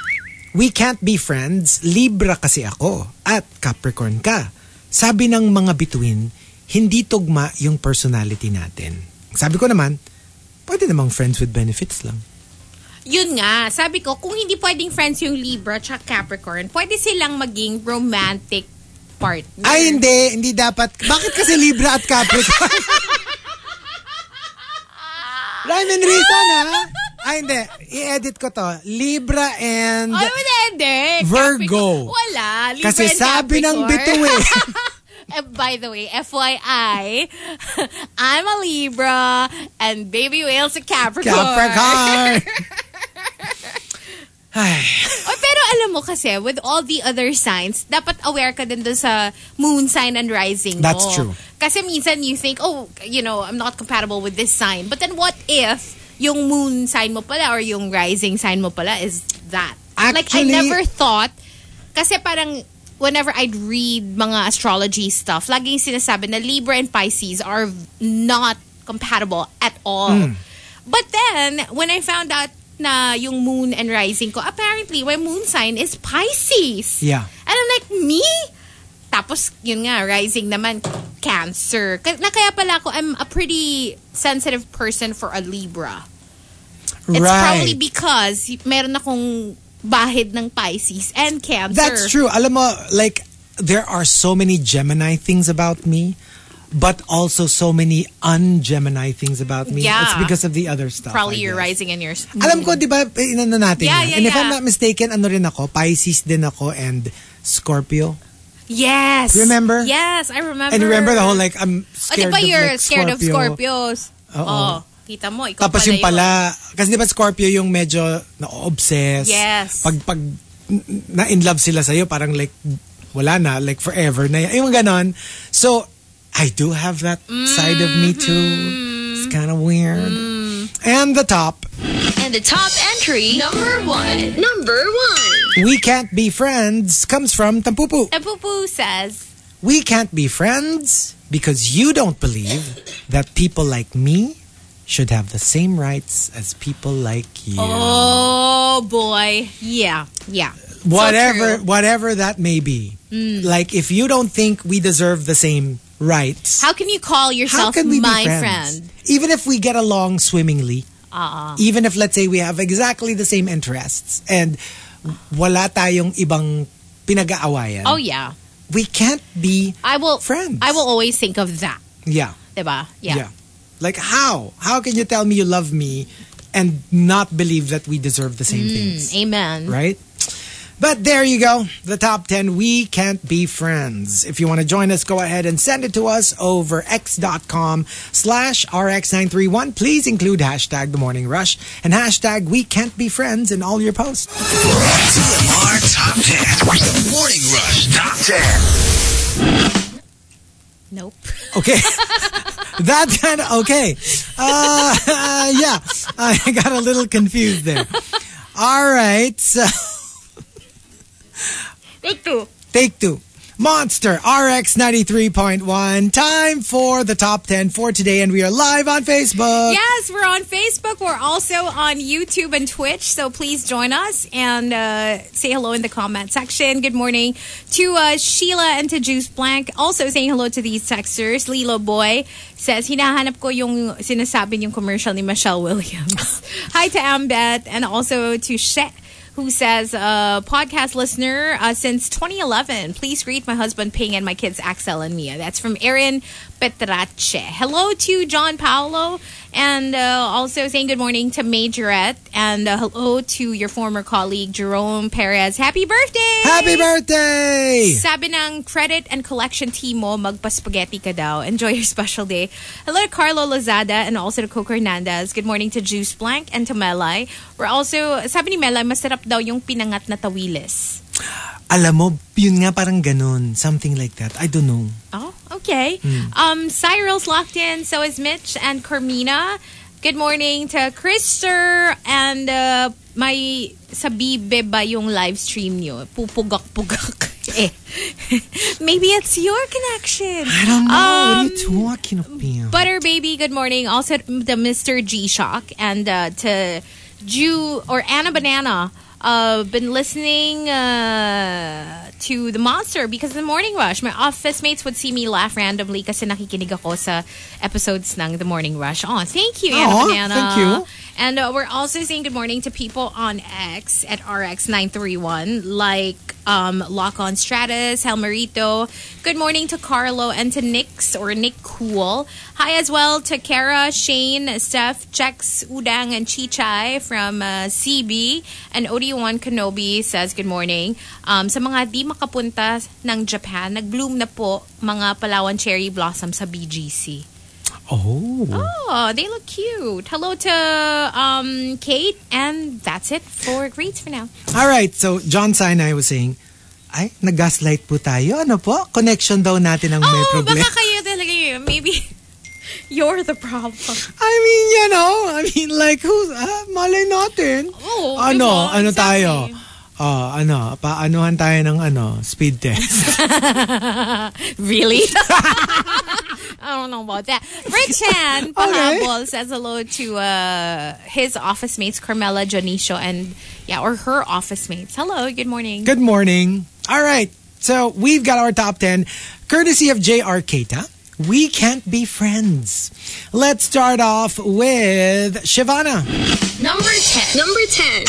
We can't be friends. Libra kasi ako. At Capricorn ka. Sabi ng mga bituin, hindi tugma yung personality natin. Sabi ko naman, pwede namang friends with benefits lang. Yun nga, sabi ko, kung hindi pwedeng friends yung Libra at Capricorn, pwede silang maging romantic partner. Ay, hindi dapat. Bakit kasi Libra at Capricorn? Rhyme and Reason, ha? Ay, hindi. I-edit ko to. Libra and hindi. Virgo. Wala. Libra kasi and sabi ng bituin. By the way, FYI, I'm a Libra and Baby Whale's a Capricorn. Pero alam mo kasi, with all the other signs, dapat aware ka din dun sa moon sign and rising mo. That's true. Kasi minsan you think, I'm not compatible with this sign. But then what if yung moon sign mo pala or yung rising sign mo pala is that? Actually, like, I never thought, kasi parang whenever I'd read mga astrology stuff, laging sinasabi na Libra and Pisces are not compatible at all. But then, when I found out na yung moon and rising ko, apparently, my moon sign is Pisces. Yeah. And I'm like, me? Tapos, yun nga, rising naman, Cancer. Na kaya pala ako, I'm a pretty sensitive person for a Libra. It's probably because meron akong bahid ng Pisces and Cancer. That's true. Alam mo, like, there are so many Gemini things about me, but also so many un-Gemini things about me. Yeah. It's because of the other stuff. Probably your rising and your moon. Alam ko, di ba, inano natin Yeah, yan. yeah, And if yeah. I'm not mistaken, ano rin ako, Pisces din ako and Scorpio. Yes. Remember? Yes, I remember. And remember the whole like, I'm scared of you're like, scared Scorpio. of Scorpios. Oh, kita mo, ikaw Tapos pala yung pala, kasi di ba Scorpio yung medyo na-obsess. Yes. Pag na-in love sila sa'yo, parang like, wala na, like forever na yan. Yung ganon. So, I do have that side of me too. It's kind of weird. And the top. And the top entry, number one. Number one. We Can't Be Friends comes from Tampupu. Tampupu says, We can't be friends because you don't believe that people like me should have the same rights as people like you. oh boy. Yeah. Whatever that may be. Like if you don't think we deserve the same rights, How can you call yourself how can we my be friends? friend? Even if we get along swimmingly, even if let's say we have exactly the same interests and wala tayong ibang pinag-aawayan. Oh yeah. We can't be friends. I will always think of that. Yeah. Diba? Yeah. Like how? How can you tell me you love me and not believe that we deserve the same things? Amen. Right? But there you go. The top 10 We Can't Be Friends. If you want to join us, go ahead and send it to us over x.com/RX931. Please include hashtag The Morning Rush and hashtag We Can't Be Friends in all your posts. TMR Top 10. Morning Rush Top 10. Nope. Okay. That kind of, okay. Yeah. I got a little confused there. All right. So, Take two. Monster RX 93.1. Time for the top 10 for today, and we are live on Facebook. Yes, we're on Facebook. We're also on YouTube and Twitch, so please join us and say hello in the comment section. Good morning to Sheila and to Juice Blank. Also saying hello to these texters. Lilo Boy says, hinahanap ko yung sinasabi yung commercial ni Michelle Williams. Hi to Ambet and also to She, who says, podcast listener since 2011. Please greet my husband Ping and my kids Axel and Mia. That's from Erin Petrache. Hello to John Paolo. And also saying good morning to Majorette. And hello to your former colleague, Jerome Perez. Happy birthday! Happy birthday! Sabi ng credit and collection team mo, magpa-spaghetti ka daw. Enjoy your special day. Hello to Carlo Lazada and also to Coco Hernandez. Good morning to Juice Blank and to Melay. We're also, sabi ni Melay, masarap daw yung pinangat na tawilis. Alam mo, yun nga parang ganun. Something like that. I don't know. Oh, okay. Cyril's locked in. So is Mitch and Carmina. Good morning to Krister. And may sabibe ba yung live stream nyo? Pupugak-pugak. Maybe it's your connection. I don't know. What are you talking about? Butter Baby, good morning. Also to Mr. G-Shock. And to Jew or Anna Banana. Been listening to The Monster because of the Morning Rush. My office mates would see me laugh randomly kasi nakikinig ako sa episodes ng The Morning Rush. Oh, thank you, Anna Banana. Thank you. And we're also saying good morning to people on X at RX931 like Lock On Stratus, Helmerito. Good morning to Carlo and to Nix or Nick Cool. Hi as well to Kara, Shane, Steph, Chex, Udang, and Chichai from CB. And OD1 Kenobi says good morning. Sa mga di makapunta ng Japan, nag-bloom na po mga Palawan cherry blossom sa BGC. Oh, they look cute. Hello to Kate, and that's it for greets for now. All right, so John Sinai was saying, ay, nag-gaslight po tayo. Ano po? Connection daw natin ang may problema. Baka kayo talaga yun. Maybe you're the problem. I mean, you know, like, malay natin. Ano tayo? Paanuhan tayo ng speed test. Really? I don't know about that. Richan Pahabol says hello to his office mates, Carmela, Jonicio, and or her office mates. Hello, good morning. Good morning. All right, so we've got our top 10, courtesy of J.R. Keita. We Can't Be Friends. Let's start off with Shivana. Number 10.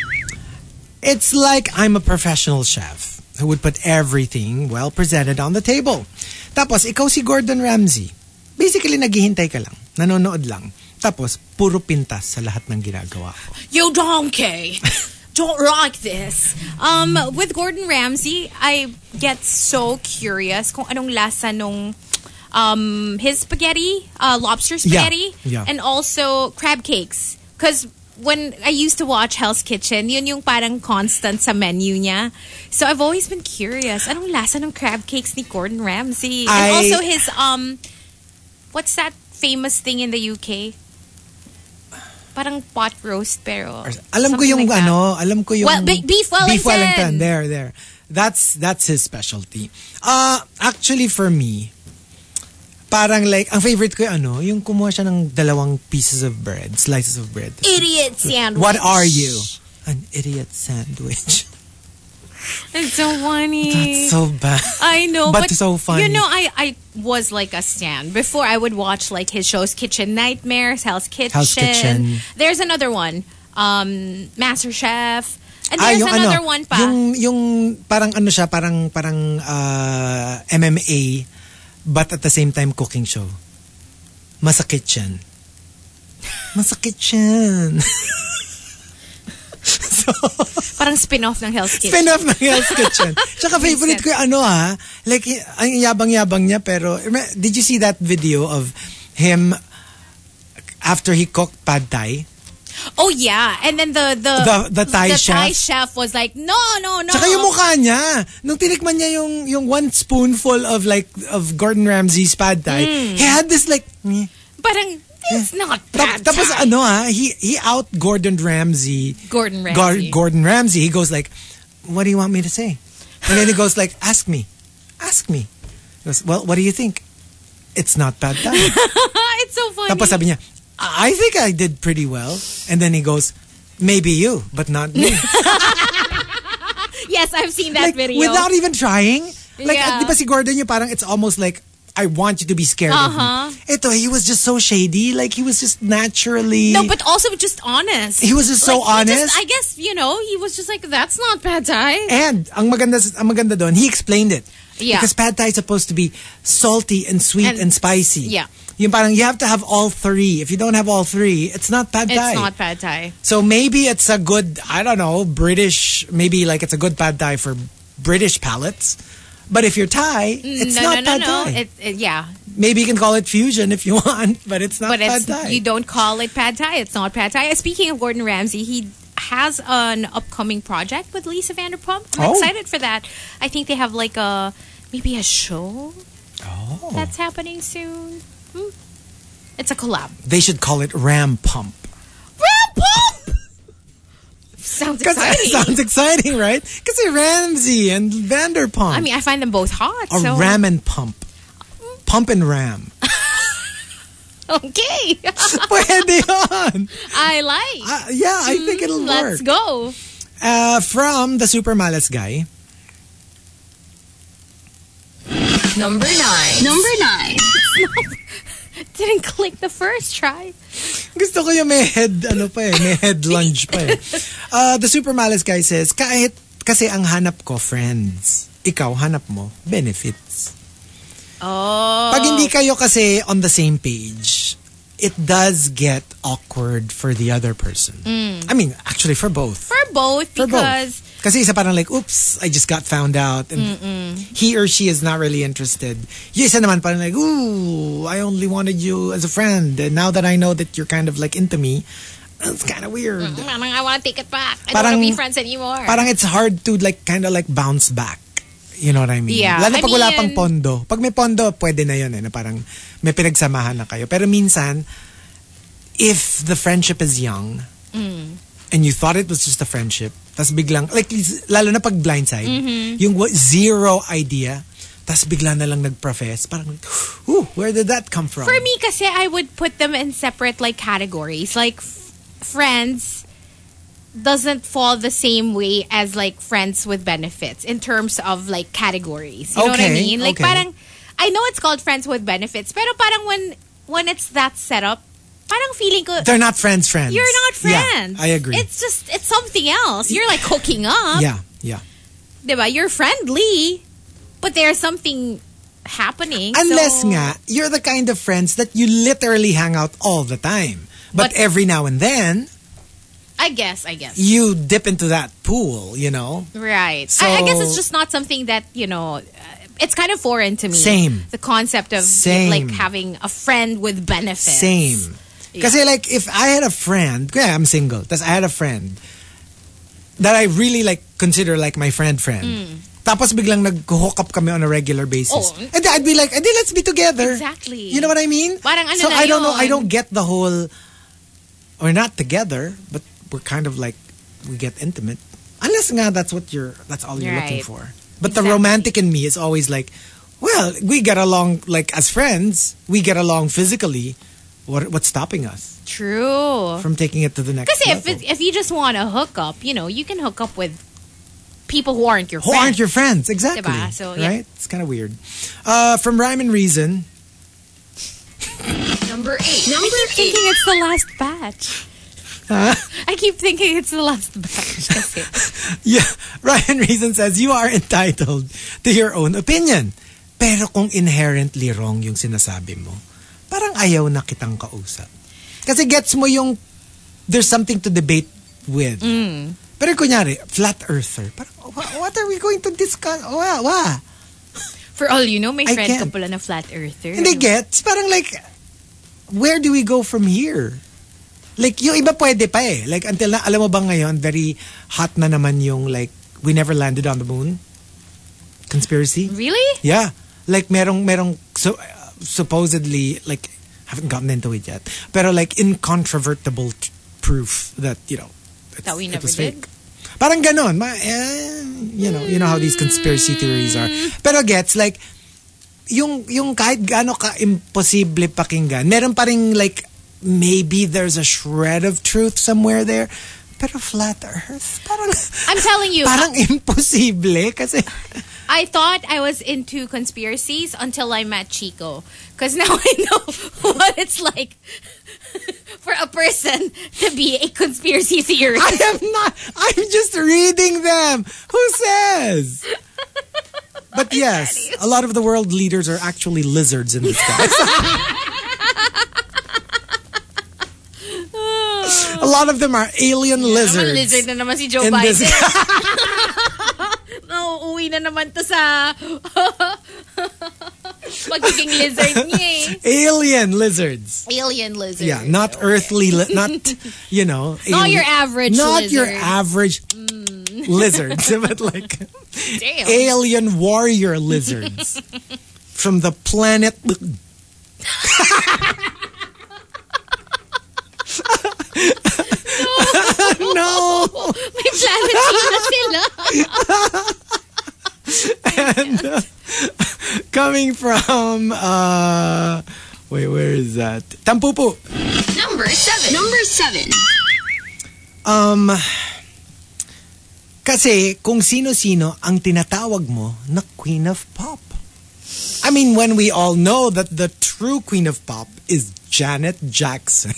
It's like I'm a professional chef who would put everything well presented on the table. Tapos, ikaw si Gordon Ramsay. Basically, naghihintay ka lang. Nanonood lang. Tapos, puro pintas sa lahat ng ginagawa ko. You donkey! don't like this. With Gordon Ramsay, I get so curious kung anong lasa nung his spaghetti, lobster spaghetti, and also crab cakes. Because when I used to watch Hell's Kitchen, yun yung parang constant sa menu niya. So I've always been curious, anong lasa ng crab cakes ni Gordon Ramsay? And also his, what's that famous thing in the UK? Parang pot roast pero alam ko yung like alam ko yung beef Wellington. There. That's his specialty. Actually for me, parang like ang favorite ko yung kumuha siya ng 2 pieces of bread, slices of bread. Idiot sandwich. What are you? An idiot sandwich. It's so funny. That's so bad. I know, but so funny. You know, I was like a stan. Before I would watch like his shows, Kitchen Nightmares, Hell's Kitchen. There's another one, Master Chef. And there's another one pa. Yung parang siya, parang MMA, but at the same time cooking show. Masakitchen. So, parang spin-off ng Hell's Kitchen. Spin-off ng Hell's Kitchen. Tsaka favorite ko like, ang yabang-yabang niya, pero, did you see that video of him after he cooked pad thai? Oh yeah, and then the Thai chef. Thai chef was like, no. Tsaka yung mukha niya, nung tinikman niya yung 1 spoonful of Gordon Ramsay's pad thai, he had this like, parang, it's not bad. Tapos he out Gordon Ramsay. Gordon Ramsay. He goes like, what do you want me to say? And then he goes like, ask me. He goes, well, what do you think? It's not bad thai. It's so funny. Tapos sabi niya, I think I did pretty well. And then he goes, maybe you, but not me. Yes, I've seen that video. Without even trying. Like, yeah. di ba si Gordon yung parang it's almost like, I want you to be scared of me. Ito, he was just so shady. Like, he was just naturally... No, but also just honest. He was just so honest. I guess, he was just like, that's not pad thai. And, ang maganda doon, he explained it. Yeah. Because pad thai is supposed to be salty and sweet and spicy. Yeah. Yung parang, you have to have all 3. If you don't have all 3, it's not pad thai. It's not pad thai. So maybe it's a good, I don't know, British, maybe like it's a good pad thai for British palates. But if you're Thai, it's not pad thai. Yeah. Maybe you can call it fusion if you want, but it's not pad thai. You don't call it pad thai. It's not pad thai. Speaking of Gordon Ramsay, he has an upcoming project with Lisa Vanderpump. I'm excited for that. I think they have like maybe a show that's happening soon. It's a collab. They should call it Ram Pump. Ram Pump! Sounds exciting. Sounds exciting, right? Because Ramsay and Vanderpump. I mean, I find them both hot. Or so. Ram and Pump. Pump and Ram. Okay. Pwede yun. I like. Yeah, I think it'll work. Let's go. From the Super Malas guy. Number 9. Didn't click the first try. Gusto ko yung may head, may head lunge pa eh. The Super Malas guy says, kasi ang hanap ko, friends. Ikaw, hanap mo, benefits. Oh. Pag hindi kayo kasi on the same page, it does get awkward for the other person. I mean, actually for both. Because... Kasi isa parang like, oops, I just got found out. And he or she is not really interested. Yung isa naman parang like, ooh, I only wanted you as a friend. And now that I know that you're kind of like into me, it's kind of weird. I want to take it back. I don't want to be friends anymore. Parang it's hard to like kind of like bounce back. You know what I mean? Yeah. Lalo pag wala pang pondo. Pag may pondo, pwede na yun na parang may pinagsamahan na kayo. Pero minsan, if the friendship is young, and you thought it was just a friendship, tas biglang, like, lalo na pag blindside, yung zero idea, tas bigla na lang nag-profess, parang, ooh, where did that come from? For me, kasi I would put them in separate, like, categories. Like, friends doesn't fall the same way as, like, friends with benefits in terms of, like, categories. You know what I mean? Like, parang, I know it's called friends with benefits, pero parang when it's that setup, parang feeling ko... They're not friends. You're not friends. Yeah, I agree. It's something else. You're like hooking up. Yeah. Diba? You're friendly, but there's something happening. Unless nga, you're the kind of friends that you literally hang out all the time. But every now and then... I I guess. you dip into that pool, you know? Right. So, I guess it's just not something that, it's kind of foreign to me. Same. The concept of like having a friend with benefits. Same. Kasi like, if I had a friend, kaya I'm single, tas I had a friend that I really like consider like my friend. Tapos biglang nag-hook up kami on a regular basis. Oh. And I'd be like, let's be together. Exactly. You know what I mean? Parang ano so na I don't yun. know, I don't get the whole, we're not together, but we're kind of like, we get intimate. Unless nga that's all you're looking for. But the romantic in me is always like, well, we get along like as friends, we get along physically. What's stopping us? True. From taking it to the next level? Because if you just want to hook up, you can hook up with people who aren't your friends. Who aren't your friends, exactly. Diba? So, yeah. Right? It's kind of weird. From Rhyme and Reason. Number 8. I keep thinking it's the last batch. Huh? I keep thinking it's the last batch. Kasi. Yeah, Rhyme and Reason says, you are entitled to your own opinion. Pero kung inherently wrong yung sinasabi mo, parang ayaw na kitang kausap. Kasi gets mo yung there's something to debate with. Pero kunyari, flat earther. Parang, what are we going to discuss? What? For all you know, may I friend ka can't. pala na flat earther. Hindi gets. Parang like, where do we go from here? Like, yung iba pwede pa eh. Like, until na, alam mo ba ngayon, very hot na naman yung like, we never landed on the moon conspiracy. Really? Yeah. Like, merong supposedly, like, haven't gotten into it yet. Pero like, incontrovertible proof that, that we never was did. fake. Parang ganon. You know how these conspiracy theories are. Pero gets, like, yung kahit gaano ka imposible pakinggan, meron pa ring like, maybe there's a shred of truth somewhere there. Pero flat earth, parang... I'm telling you. Parang imposible kasi... I thought I was into conspiracies until I met Chico. Because now I know what it's like for a person to be a conspiracy theorist. I am not. I'm just reading them. Who says? But yes, a lot of the world leaders are actually lizards in disguise. A lot of them are alien lizards. Lizard na naman si Joe in Biden. Uwi na naman to sa magiging lizard niya eh. Alien lizards. Alien lizard. Yeah, not earthly, not, Not alien, your average not lizard. your average lizards, but like Damn. alien warrior lizards from the planet. No. May planet na sila. And coming from wait, where is that? Tampupu. Number 7. Kasi kung sino-sino ang tinatawag mo na Queen of Pop. I mean, when we all know that the true Queen of Pop is Janet Jackson.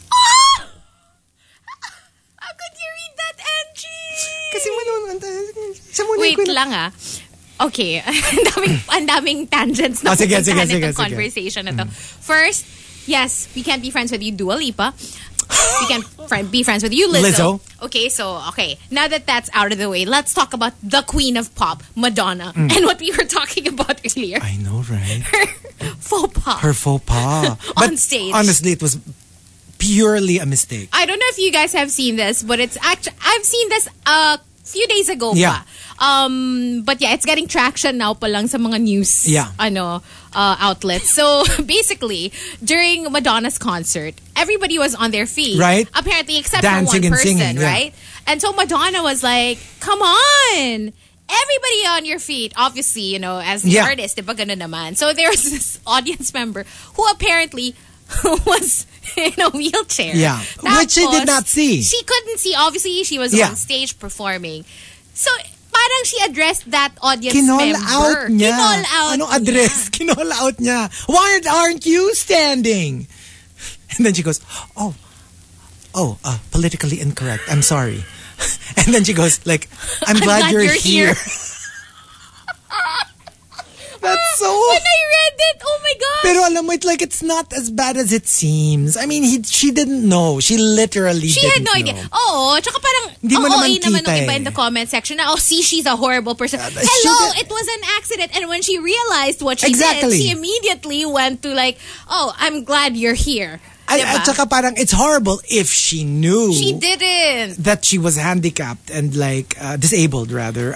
How could you read that, Angie? Kasi Wait lang ah. Okay. Ang daming tangents na sige, pupuntahan sige, itong sige. conversation na to. First, yes, we can't be friends with you, Dua Lipa. We can be friends with you, Lizzo. Okay, now that that's out of the way, let's talk about the Queen of Pop, Madonna, and what we were talking about earlier. I know, right? Her faux pas. Her faux pas. On stage. Honestly, it was purely a mistake. I don't know if you guys have seen this, but it's actually I've seen this a few days ago pa. But yeah, it's getting traction now pa lang sa mga news outlets. So basically, during Madonna's concert, everybody was on their feet. Right. Apparently, except Dancing for one and person, singing, yeah. right? And so Madonna was like, come on! Everybody on your feet. Obviously, as the artist, diba ganun naman. So there was this audience member who apparently was in a wheelchair. Yeah. Which she did not see. She couldn't see. Obviously, she was on stage performing. So, parang she addressed that audience member. Out niya. Kinol out Anong address? Kinol out niya. Why aren't you standing? And then she goes, politically incorrect. I'm sorry. And then she goes, like, I'm glad you're here. That's so... When I read it! Oh my God! Pero alam mo, it's not as bad as it seems. I mean, she didn't know. She literally She didn't had no know. idea. Oo, tsaka parang, Hindi mo naman naman kita ng iba eh. in the comment section na, see, she's a horrible person. Hello, it was an accident. And when she realized what she did, she immediately went to like, oh, I'm glad you're here. At saka parang it's horrible if she knew. She didn't. That she was handicapped and like disabled rather.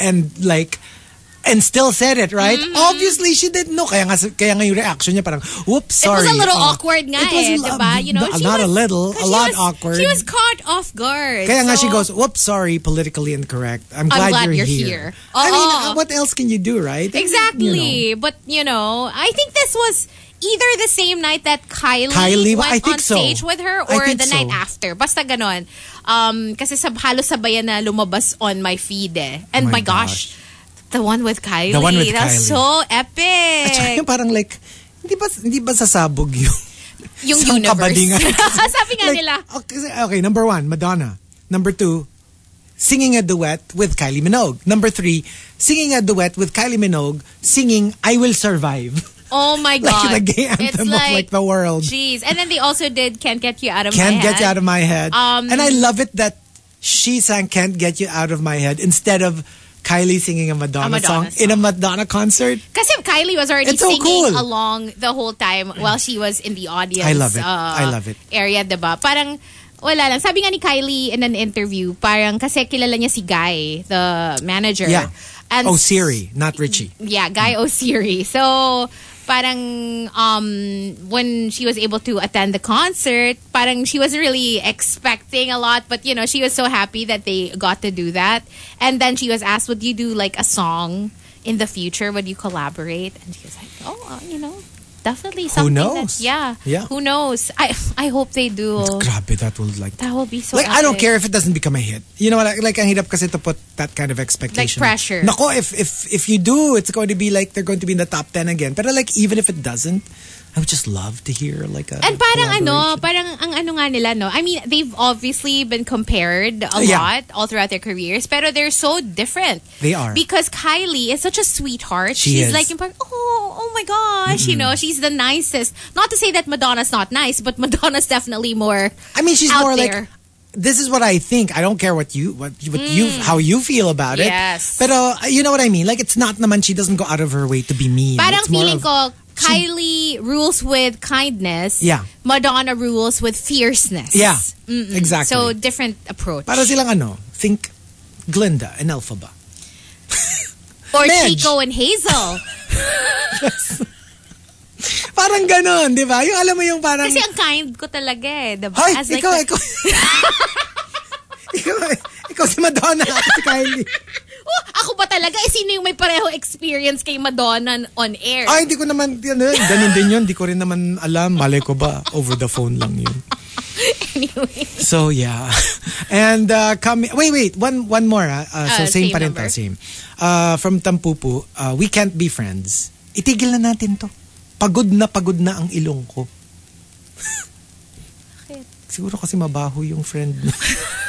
And still said it, right? Mm-hmm. Obviously, she didn't know. Kaya nga yung reaction niya parang, whoops, sorry. It was a little awkward nga diba? You know, not a little, a lot awkward. She was caught off guard. Kaya nga she goes, whoops, sorry, politically incorrect. I'm glad you're here. I mean, what else can you do, right? Exactly. But, I think this was either the same night that Kylie went on stage with her or the night after. Basta ganon. Kasi halos sabayan na lumabas on my feed eh. And my gosh. The one with Kylie. That's so epic. At saka yung parang like, hindi ba sasabog yung universe? Sabi nga nila. Okay, number 1, Madonna. Number 2, singing a duet with Kylie Minogue. Number 3, singing a duet with Kylie Minogue, singing I Will Survive. Oh my God. Like the gay anthem of like the world. Jeez. And then they also did Can't Get You Out of My Head. Can't Get You Out of My Head. And I love it that she sang Can't Get You Out of My Head instead of Kylie singing a Madonna song in a Madonna concert. Kasi Kylie was already singing along the whole time while she was in the audience. I love it. I love it. Area, diba? Parang, wala lang. Sabi nga ni Kylie in an interview, parang kasi kilala niya si Guy, the manager. Yeah. And Siri, not Richie. Yeah, Guy O'Siri. So, parang when she was able to attend the concert, parang she wasn't really expecting a lot, but she was so happy that they got to do that. And then she was asked, would you do like a song in the future? Would you collaborate? And she was like, definitely something. Who knows? Yeah. Who knows? I hope they do. Grabe, that will be so like epic. I don't care if it doesn't become a hit. You know what? Like ang hirap kasi to put that kind of expectation. Like pressure. Nako, if you do, it's going to be like they're going to be in the top 10 again. But like even if it doesn't, I would just love to hear like a And parang ang ano nga nila, no? I mean, they've obviously been compared a lot all throughout their careers, pero they're so different. They are. Because Kylie is such a sweetheart. She's like, oh my gosh, she's the nicest. Not to say that Madonna's not nice, but Madonna's definitely more I mean, she's out more there. like, this is what I think. I don't care how you feel about it. Yes. Pero you know what I mean? Like it's not naman, she doesn't go out of her way to be mean. Parang it's more feeling ko, Kylie rules with kindness. Yeah. Madonna rules with fierceness. Yeah. Exactly. So different approach. Para silang think Glinda and Elphaba. Or Chico and Hazel. Parang ganon, di ba? Yung alam mo yung parang... Kasi ang kind ko talaga eh. Diba? Ay, As like ikaw si Madonna, ako si Kylie. Ako ba talaga? Sino yung may pareho experience kay Madonna on air? Ay, hindi ko naman, ganun din yun. Hindi ko rin naman alam. Malay ko ba? Over the phone lang yun. Anyway. So, yeah. And, wait. One more. So, same pa rin to. Same. From Tampupu, we can't be friends. Itigil na natin to. Pagod na ang ilong ko. Siguro kasi mabaho yung friend mo.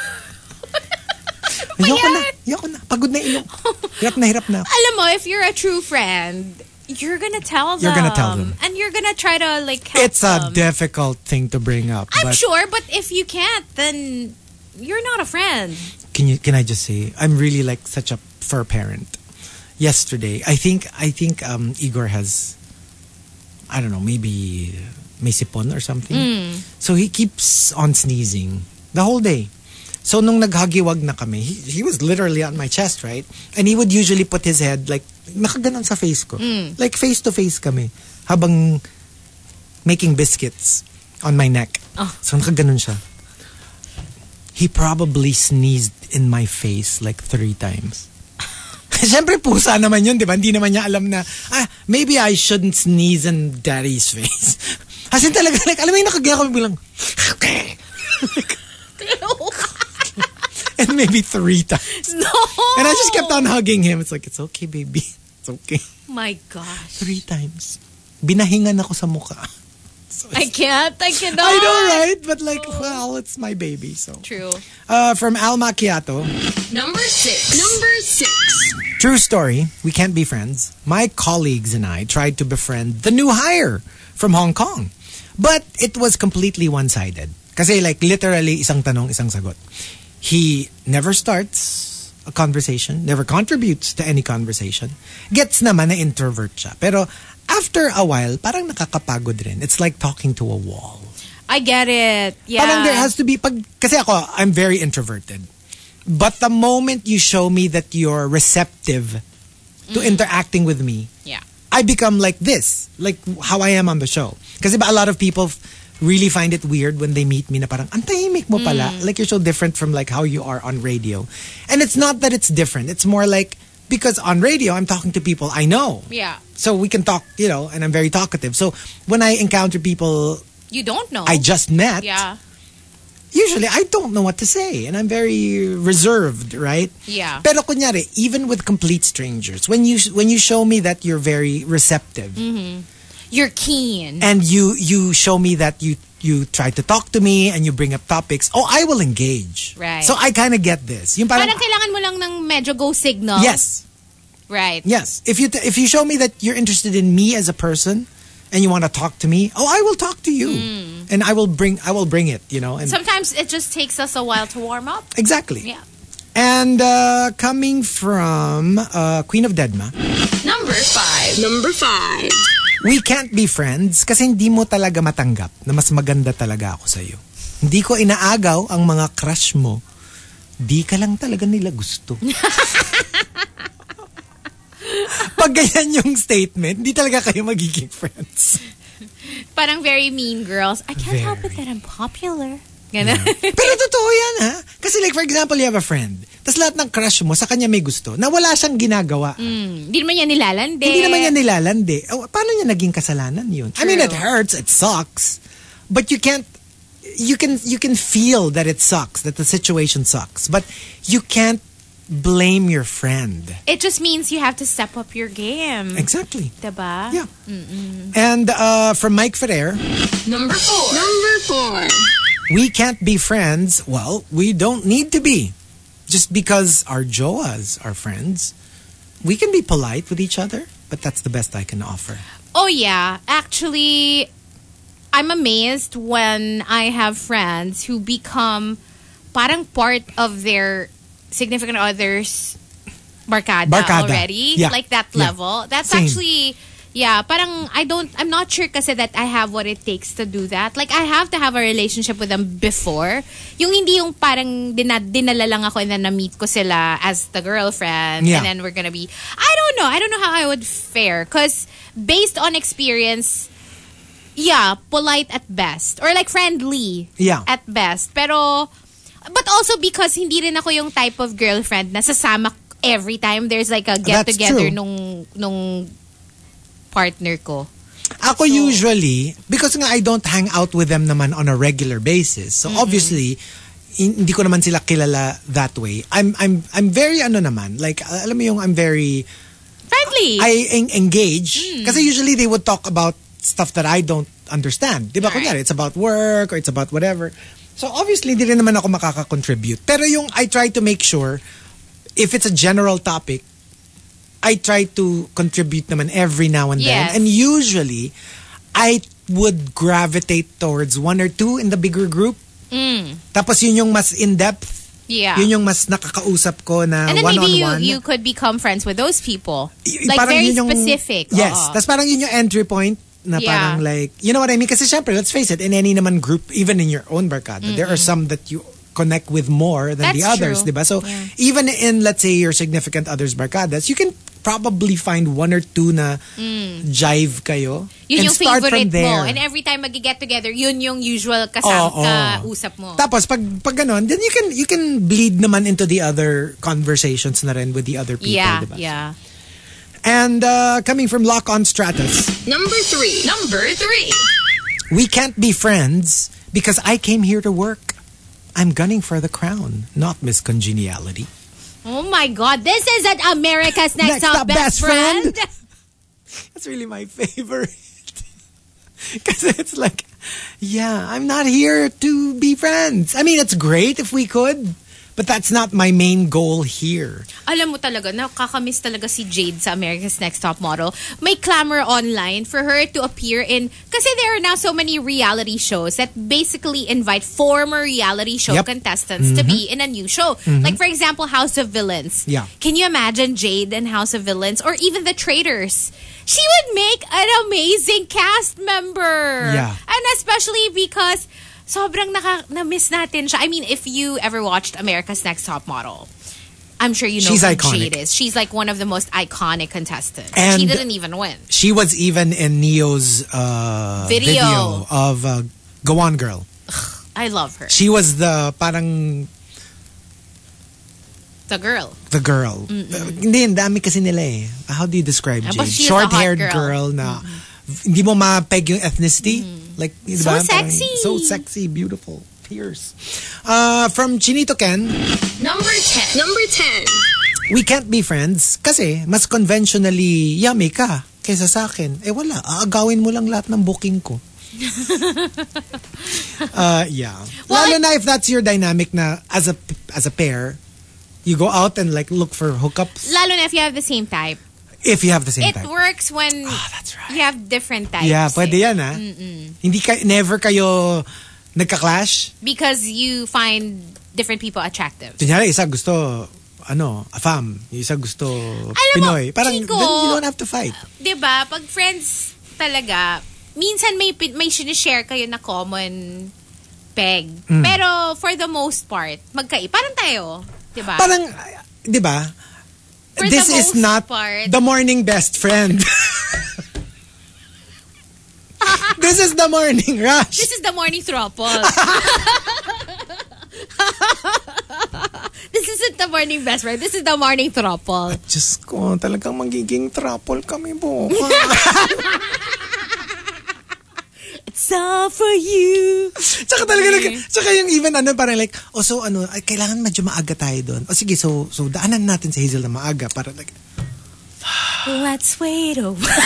Ayoko na. Pagod na ilong. Hirap na. Alam mo, if you're a true friend, you're gonna tell them. You're gonna tell them. And you're gonna try to like help It's a difficult thing to bring up. I'm sure, but if you can't, then you're not a friend. Can I just say, I'm really like such a fur parent. Yesterday, I think Igor has, I don't know, maybe may sipon or something. So he keeps on sneezing the whole day. So nung naghagiwag na kami, he was literally on my chest, right? And he would usually put his head like nakaganon sa face ko. Like face to face kami habang making biscuits on my neck. So nakaganon siya. He probably sneezed in my face like 3 times. Siyempre pusa naman yun, di ba? Hindi naman niya alam na, maybe I shouldn't sneeze in daddy's face. As in talaga, like, alam mo yung nakagaya ko bilang, and maybe 3 times. No! And I just kept on hugging him. It's like, it's okay, baby. It's okay. My gosh. 3 times. Binahingan ako sa mukha. I cannot. I know, right? But like, well, it's my baby, so. True. From Al Macchiato. Number 6. True story. We can't be friends. My colleagues and I tried to befriend the new hire from Hong Kong. But it was completely one-sided. Kasi like literally isang tanong, isang sagot. He never starts a conversation, never contributes to any conversation. Gets naman na introvert siya. Pero after a while, parang nakakapagod rin. It's like talking to a wall. I get it. Yeah. Parang there has to be, kasi ako, I'm very introverted. But the moment you show me that you're receptive to interacting with me, yeah, I become like this, like how I am on the show. Kasi a lot of people really find it weird when they meet me na parang, ang tahimik mo pala. Like you're so different from like how you are on radio. And it's not that it's different. It's more like, because on radio, I'm talking to people I know. Yeah. So we can talk, and I'm very talkative. So when I encounter people you don't know, I just met, yeah, usually I don't know what to say. And I'm very reserved, right? Yeah. Pero kunyari, even with complete strangers, when you show me that you're very receptive, you're keen, and you show me that you try to talk to me and you bring up topics, I will engage. Right. So I kind of get this. Yung parang kailangan mo lang ng medyo go signal. Yes. Right. Yes. If you show me that you're interested in me as a person and you want to talk to me, I will talk to you. And I will bring it, And sometimes it just takes us a while to warm up. Exactly. Yeah. And coming from Queen of Deadma. Number 5. We can't be friends kasi hindi mo talaga matanggap na mas maganda talaga ako sa'yo. Hindi ko inaagaw ang mga crush mo. Di ka lang talaga nila gusto. Pag ganyan yung statement, hindi talaga kayo magiging friends. Parang very mean girls. I can't help it that I'm popular. Ganun. Yeah. Pero totoo yan, ha? Kasi like for example, you have a friend. Tapos lahat ng crush mo, sa kanya may gusto, na wala siyang ginagawa. Hindi naman niya nilalandi. Hindi naman niya nilalandi. Paano niya naging kasalanan yun? True. I mean, it hurts, it sucks. But you can feel that it sucks, that the situation sucks. But you can't blame your friend. It just means you have to step up your game. Exactly. Diba? Yeah. And from Mike Ferrer. Number 4. We can't be friends. Well, we don't need to be. Just because our joas are friends, we can be polite with each other, but that's the best I can offer. Oh yeah. Actually, I'm amazed when I have friends who become parang part of their significant other's barkada already. Yeah. Like that level. That's Same. actually... Yeah, parang I'm not sure kasi that I have what it takes to do that. Like, I have to have a relationship with them before. Yung hindi yung parang dinala lang ako and then na-meet ko sila as the girlfriend. Yeah. And then we're gonna be... I don't know how I would fare. Because based on experience, yeah, polite at best. Or like friendly at best. Pero... But also because hindi rin ako yung type of girlfriend na sasama every time there's like a get-together nung partner ko. Ako usually, because nga I don't hang out with them naman on a regular basis. So obviously, hindi ko naman sila kilala that way. I'm very naman, like alam mo yung I'm very friendly. I engage kasi usually they would talk about stuff that I don't understand. Diba kunyari, it's about work or it's about whatever. So obviously, hindi rin naman ako makaka-contribute. Pero yung I try to make sure if it's a general topic, I try to contribute naman every now and then. Yes. And usually, I would gravitate towards one or two in the bigger group. Tapos yun yung mas in-depth. Yeah. Yun yung mas nakakausap ko na and then one-on-one. maybe you could become friends with those people. Like Parang very yun yung, specific. Yes. Tapos parang yun yung entry point na parang like, you know what I mean? Kasi syempre, let's face it, in any naman group, even in your own barkada, there are some that you connect with more than the others, true. diba? So, even in, let's say, your significant other's barkadas, you can probably find one or two na jive kayo. Yun and yung start favorite from there. mo. And every time mag-get together, yun yung usual usap mo. Tapos, pag ganon, then you can bleed naman into the other conversations na rin with the other people, diba? Yeah. And coming from Lock On Stratus. Number 3. We can't be friends because I came here to work. I'm gunning for the crown, not Miss Congeniality. Oh my God, this is America's Next Top Best Friend. That's really my favorite. Because it's like, yeah, I'm not here to be friends. I mean, it's great if we could, but that's not my main goal here. Alam mo talaga, nakakamiss talaga si Jade sa America's Next Top Model. May clamor online for her to appear in, kasi there are now so many reality shows that basically invite former reality show contestants to be in a new show. Like for example, House of Villains. Yeah. Can you imagine Jade and House of Villains? Or even The Traitors? She would make an amazing cast member. Yeah. And especially because sobrang na-miss natin siya. I mean, if you ever watched America's Next Top Model, I'm sure you know She's who iconic. Jade is. She's like one of the most iconic contestants. And she didn't even win. She was even in Neo's video of Go On Girl. I love her. She was the parang The girl. the girl. Hindi, ang dami kasi nila eh. How do you describe But Jade? she is a hot Short-haired girl. girl na hindi mo mapeg yung ethnicity. Like, So diba? sexy. Parang so sexy, beautiful. Tears. From Chinito Ken, Number 10. Number 10. we can't be friends kasi mas conventionally yummy ka kaysa sa akin. Eh wala, aagawin mo lang lahat ng booking ko. Yeah. Lalo na if that's your dynamic na as a pair, you go out and like look for hookups Lalo na if you have the same type. if you have the same It type. works when That's right. you have different types. Yeah, pwede eh. yan Hindi never kayo nagka-clash. Because you find different people attractive. Kunyari, isa gusto, a fam. Yung isa gusto Pinoy. Parang, Chico, then you don't have to fight. Diba? Pag friends talaga, minsan may sinishare kayo na common peg. Pero for the most part, parang tayo. Diba? Parang, di ba? For This the is most not part. the morning best friend. This is the morning rush. This is the morning throuple. This isn't the morning best friend. This is the morning throuple. Diyos ko, talagang magiging trouble kami bukas. It's all for you. Tsaka talaga, tsaka yung even parang like, kailangan medyo maaga tayo doon. O sige, so daanan natin sa Hazel na maaga para like, Let's wait a while.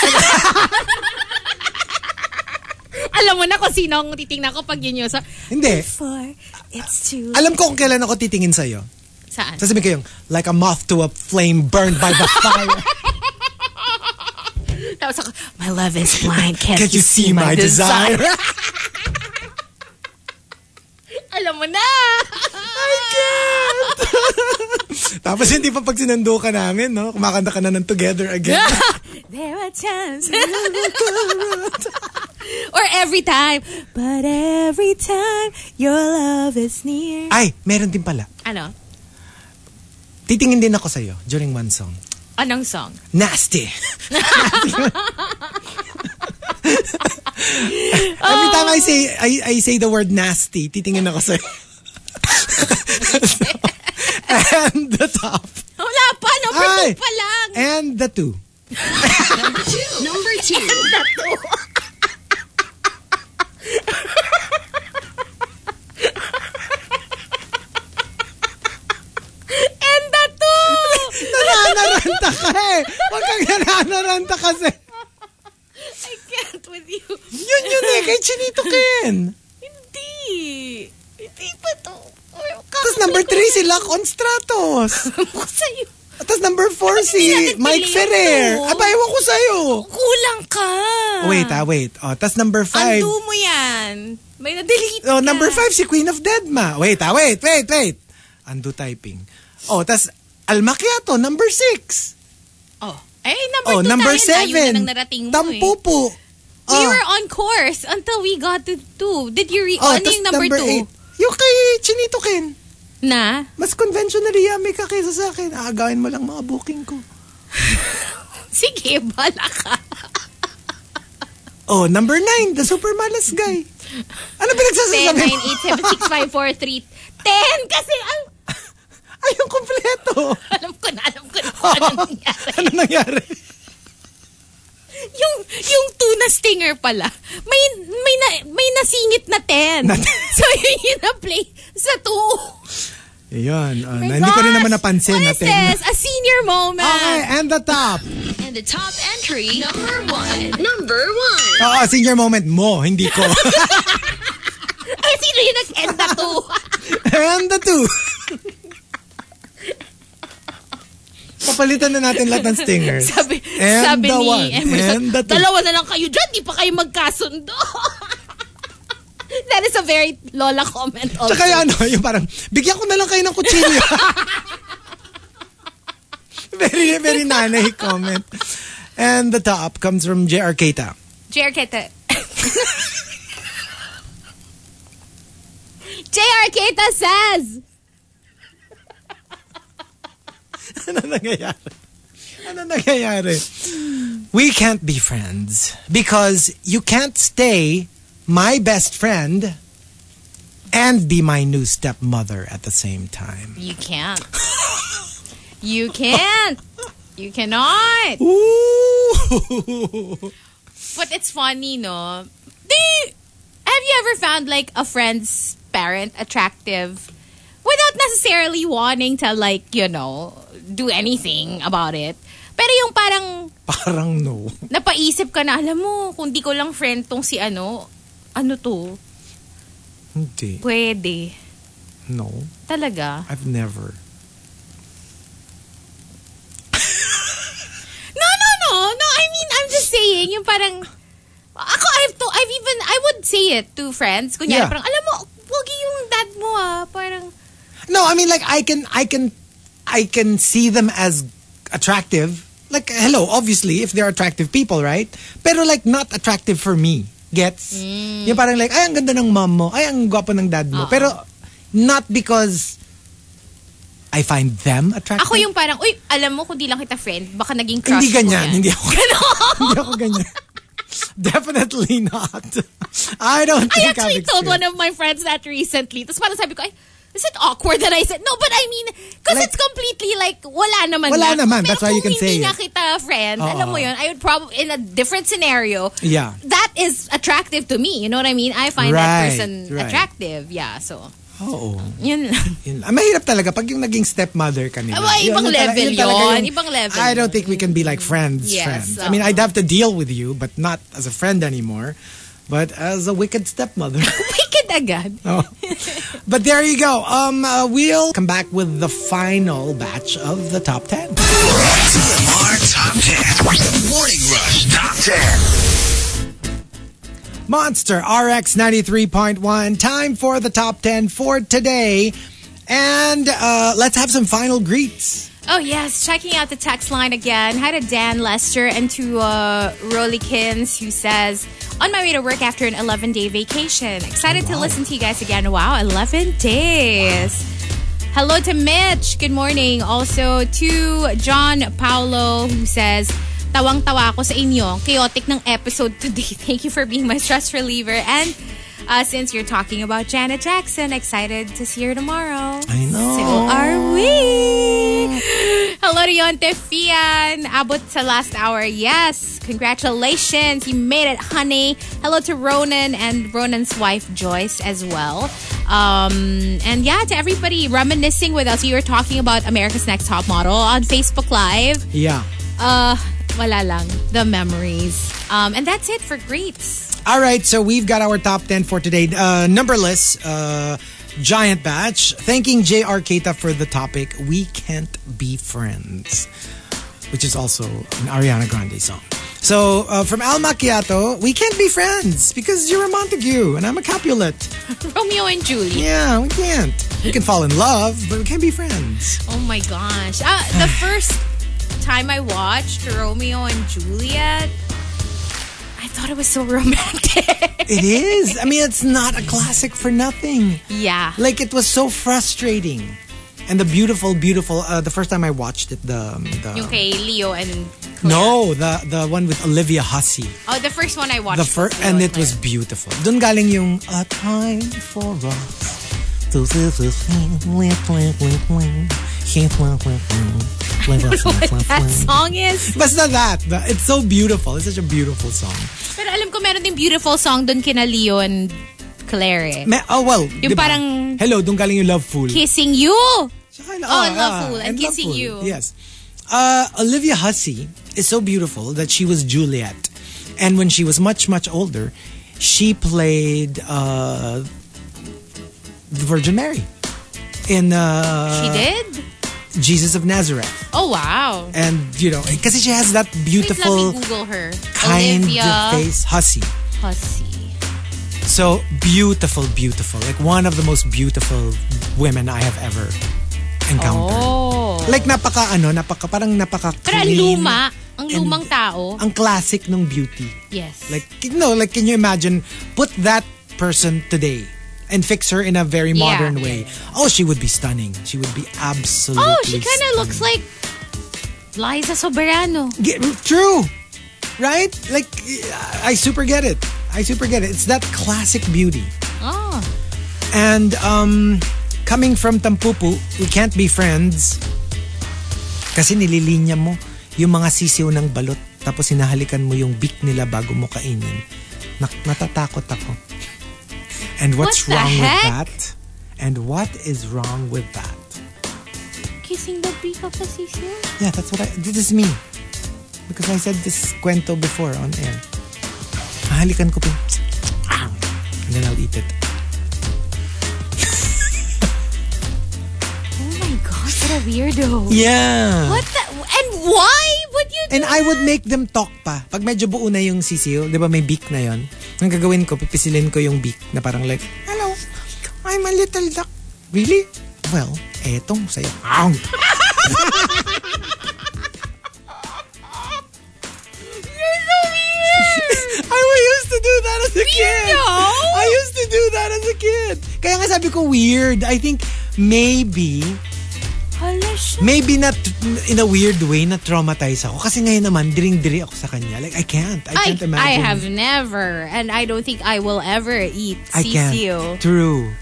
Alam mo na kung sino ang titingnan ko pag yun yung hindi. Before it's too... Alam ko kung kailan ako titingin sa'yo. Saan? Sasabihin ko yung, like a moth to a flame burned by the fire. Tapos ako, my love is blind. Can't you see my desire? Alam mo na. I can't. Tapos hindi pa pag sinundo ka namin, no? Kumakanta ka na ng Together Again. There are times. Or every time. But every time your love is near. Ay, meron din pala. Ano? Titingin din ako sa'yo during one song. Anong song? Nasty. Every time I say the word nasty, titingin ako sa'yo. And the top. Wala pa. Number 2 pa lang. And the 2. Number 2. And the 2. And the 2. Nananaranta ka eh. Huwag kang nananaranta kasi. I can't with you. Yun eh, kay Chinito Ken. Hindi. Hindi pa to. Tapos number 3 si Lac on Stratos. Sa'yo. Tapos number 4 si Mike Ferrer. Aba, ewan ko sa'yo. Kulang ka. Wait. Tapos number 5. Undo mo yan. May na-delete ka. Number 5 si Queen of Deadma. Wait. Undo typing. Tapos Al Macchiato, number 6. Number 2 number tayo. 7. Ayun na nang narating mo Tampupo. We were on course until we got to 2. Did you ano yung number 2? 8. Yung kay Chinito Ken. Na? Mas conventionally yummy ka kaysa sa akin. Aagawin mo lang mga booking ko. Sige, bala ka. Number 9, the super malas guy. Ano 10, pinagsasasabi? 9, 8, 7, 6, 5, 4, 3, 10. Kasi Ay, yung kompleto. alam ko na kung ano nangyari. Ano nangyari? Yung tuna stinger pala, may nasingit na 10. So, yun na-play sa 2. Ayun. Hindi ko rin naman napansin. What is this? A senior moment. Okay, and the top. And the top entry, number 1. Number 1. Oo, senior moment mo, hindi ko. Ay, sino yung nag-end na to? And the two. Papalitan na natin lahat ng stingers. Sabi and the ni one. Emerson, And the two. dalawa na lang kayo dyan, di pa kayo magkasundo. That is a very Lola comment also. Tsaka yung parang, bigyan ko na lang kayo ng kutsilyo. Very, very nanay comment. And the top comes from J.R. Keita. J.R. Keita. J.R. Keita says... Ano nangyayari? We can't be friends because you can't stay my best friend and be my new stepmother at the same time. You can't. You can't. You cannot. Ooh. But it's funny, no? Have you ever found like a friend's parent attractive without necessarily wanting to like, do anything about it? Pero yung parang no. Napaisip ka na, alam mo, kung di ko lang friend tong si ano to? Hindi. Pwede. No. Talaga? I've never. No, I mean, I'm just saying, yung parang, I would say it to friends. Kunyari, parang, alam mo, wagi yung dad mo parang. No, I mean like I can see them as attractive. Like, hello, obviously, if they're attractive people, right? Pero like, not attractive for me. Gets? Yung parang like, ay, ang ganda ng mom mo. Ay, ang gwapo ng dad mo. Pero, not because I find them attractive. Ako yung parang, uy, alam mo, kung di lang kita friend, baka naging crush hindi ganyan, mo yan. Hindi ako hindi ako ganyan. Definitely not. I don't think I actually told one of my friends that recently. Tapos parang sabi ko, ay, is it awkward that I said? No, but I mean, because like, it's completely like, wala naman. Wala naman. That's why you can say it. Pero kung hindi nga kita friend, alam mo yun, I would probably, in a different scenario, that is attractive to me. You know what I mean? I find that person attractive. Yeah, so. Oo. Yun lang. Mahirap talaga pag yung naging stepmother ka nila. Ibang level yun. Ibang level. I don't think we can be like friends. I mean, I'd have to deal with you, but not as a friend anymore. But as a wicked stepmother. Wicked agad. Oh. But there you go. We'll come back with the final batch of the top 10. TMR Top 10. Morning Rush Top 10. Monster RX 93.1. Time for the top 10 for today. And let's have some final greets. Oh, yes. Checking out the text line again. Hi to Dan Lester and to Rolikins, who says, on my way to work after an 11-day vacation. Excited to listen to you guys again. Wow, 11 days. Hello to Mitch. Good morning. Also to John Paulo, who says, tawang-tawa ako sa inyo. Chaotic ng episode today. Thank you for being my stress reliever. And since you're talking about Janet Jackson, excited to see her tomorrow. I know. So are we. Hello to Yonte Fian. Abot sa last hour. Yes. Congratulations. You made it, honey. Hello to Ronan and Ronan's wife, Joyce, as well. And yeah, to everybody reminiscing with us. We were talking about America's Next Top Model on Facebook Live. Yeah. Wala lang. The memories. And that's it for greets. All right, so we've got our top 10 for today. Numberless, giant batch. Thanking J.R. Keita for the topic, We Can't Be Friends, which is also an Ariana Grande song. So, from Al Macchiato, we can't be friends because you're a Montague and I'm a Capulet. Romeo and Juliet. Yeah, we can't. We can fall in love, but we can't be friends. Oh my gosh. The first time I watched Romeo and Juliet, I thought it was so romantic. It is. I mean, it's not a classic for nothing. Yeah. Like, it was so frustrating. And the beautiful, the first time I watched it, yung kay Leo and Claire. No, the one with Olivia Hussey. Oh, the first one I watched. And it was beautiful. Dun galing yung A Time for Us to what that song is? Basta that. It's so beautiful. It's such a beautiful song. Pero alam ko meron din beautiful song dun kina Leo and Claire. Yung diba? Parang hello, dun galing yung Loveful. Kissing You. Loveful and Kissing You. Yes. Olivia Hussey is so beautiful that she was Juliet And when she was much, much older, she played the Virgin Mary in she did? Jesus of Nazareth. Oh, wow. And, because she has that beautiful, Wait, let me Google her. kind Olivia face. Hussey. So, beautiful, beautiful. Like, one of the most beautiful women I have ever encountered. Oh. Like, parang napaka Pero ang luma. Ang lumang tao. Ang classic ng beauty. Yes. Like, can you imagine, put that person today and fix her in a very modern way. Oh, she would be stunning. She would be absolutely she kind of looks like Liza Soberano. True. Right? Like, I super get it. It's that classic beauty. Oh. And coming from Tampupu, we can't be friends kasi nililinya mo yung mga sisiw ng balot tapos hinahalikan mo yung beak nila bago mo kainin. Natatakot ako. And what's wrong with that? And what is wrong with that? Kissing the beak of the sisiw? Yeah, this is me. Because I said this kwento before on air. Hahalikan ko po. And then I'll eat it. Oh my gosh, what a weirdo. Yeah. What the? And why would you do And I would make them talk pa. Pag medyo buo na yung sisiw, di ba may beak na yon? Ang gagawin ko, pipisilin ko yung beak na parang like, hello, I'm a little duck. Really? Well, etong sa'yo. Ow! You're so weird. I used to do that as a kid. I used to do that as a kid. Kaya nga sabi ko weird. I think maybe not in a weird way na traumatize ako. Kasi ngayon naman, diring-diri ako sa kanya. Like, I can't imagine. I have never. And I don't think I will ever eat sisiw. True.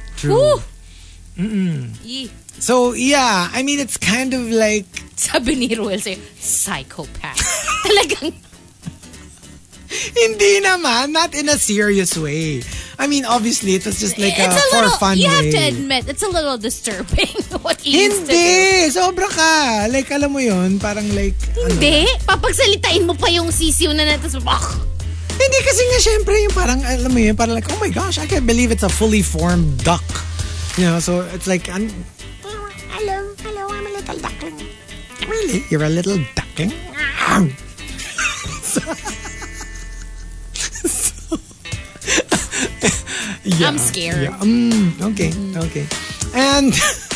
So, yeah. I mean, it's kind of like... Sabi ni Ruel sa'yo, psychopath. Talagang... Hindi naman. Not in a serious way. I mean, obviously, it was just like for fun way. You have to admit, it's a little disturbing what he used to do. Hindi! Sobra ka! Like, alam mo yun, parang like... Hindi! Papagsalitain mo pa yung sisiw na natas. Hindi, kasi nga syempre yung parang, alam mo yun, parang like, oh my gosh, I can't believe it's a fully formed duck. So it's like, hello, I'm a little duckling. Really? You're a little duckling? Yeah, I'm scared. Yeah. Okay. And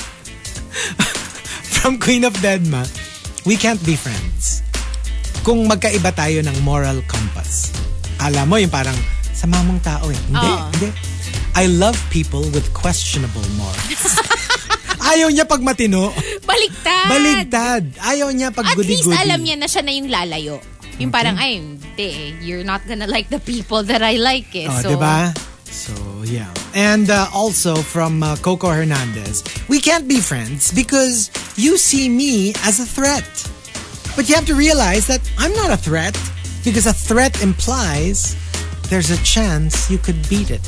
from Queen of Deadma, we can't be friends kung magkaiba tayo ng moral compass. Alam mo, yung parang sama mong tao eh. Hindi. I love people with questionable morals. Ayaw niya pag matino. Baliktad. Ayaw niya pag goody-goody. At least alam niya na siya na yung lalayo. Yung parang, ay, hindi. You're not gonna like the people that I like eh. Oh, so, diba? So, yeah. And also from Coco Hernandez, we can't be friends because you see me as a threat. But you have to realize that I'm not a threat because a threat implies there's a chance you could beat it.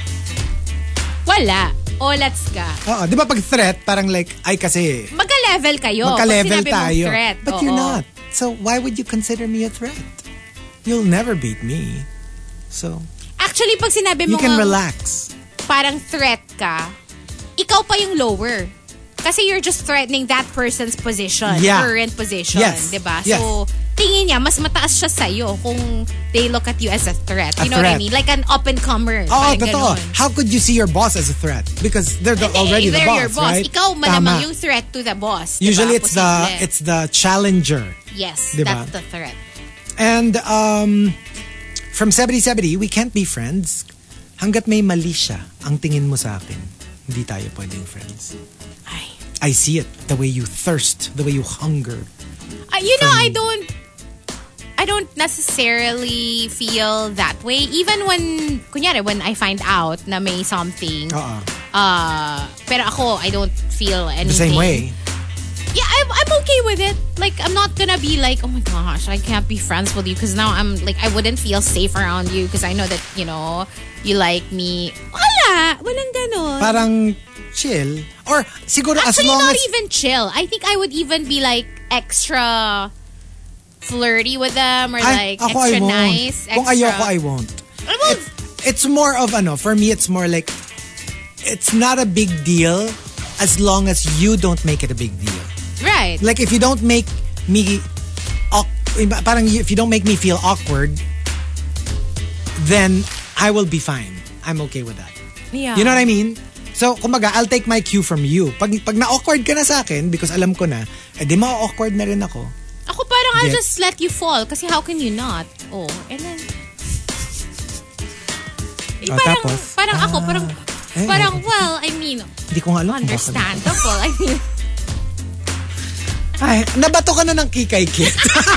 Wala. Olats ka. Oo, di ba pag threat, parang like, ay kasi... Magka-level kayo. Magka-level tayo. Threat. But you're not. So why would you consider me a threat? You'll never beat me. So... Actually, pag sinabi mo you can relax. Parang threat ka, ikaw pa yung lower. Kasi you're just threatening that person's position, current position, diba? Yes. So, tingin niya, mas mataas siya sa'yo kung they look at you as a threat. You know what I mean? Like an up-and-comer. Oh, totoo. How could you see your boss as a threat? Because they're already the boss, your boss, right? Ikaw malamang yung threat to the boss. Usually diba? it's the challenger. Yes, diba? that's the threat. And from 70-70, we can't be friends. Hanggat may mali siya, ang tingin mo sa akin, hindi tayo pwedeng friends. I see it. The way you thirst. The way you hunger. I don't necessarily feel that way. Even when I find out na may something. Pero ako, I don't feel anything. The same way. Yeah, I'm okay with it. Like, I'm not gonna be like, oh my gosh, I can't be friends with you because now I'm like, I wouldn't feel safe around you because I know that, you like me. Walang ganon. Parang chill. Or siguro actually, as long not as... even chill. I think I would even be like extra flirty with them or like ako, extra I won't. nice. Extra... Kung ayoko, I won't. It's more of for me, it's more like, it's not a big deal as long as you don't make it a big deal. Right. Like if you don't make me, if you don't make me feel awkward, then I will be fine. I'm okay with that. Yeah. You know what I mean? So, kumbaga, I'll take my cue from you. Pag na-awkward ka na sa akin, because alam ko na, di ma-awkward na rin ako. Ako parang I'll just let you fall kasi how can you not? Oh, and then... Parang, well, I mean... Hindi ko nga alam. Understandable. I mean... Ay, nabato ka na ng kikay-kit.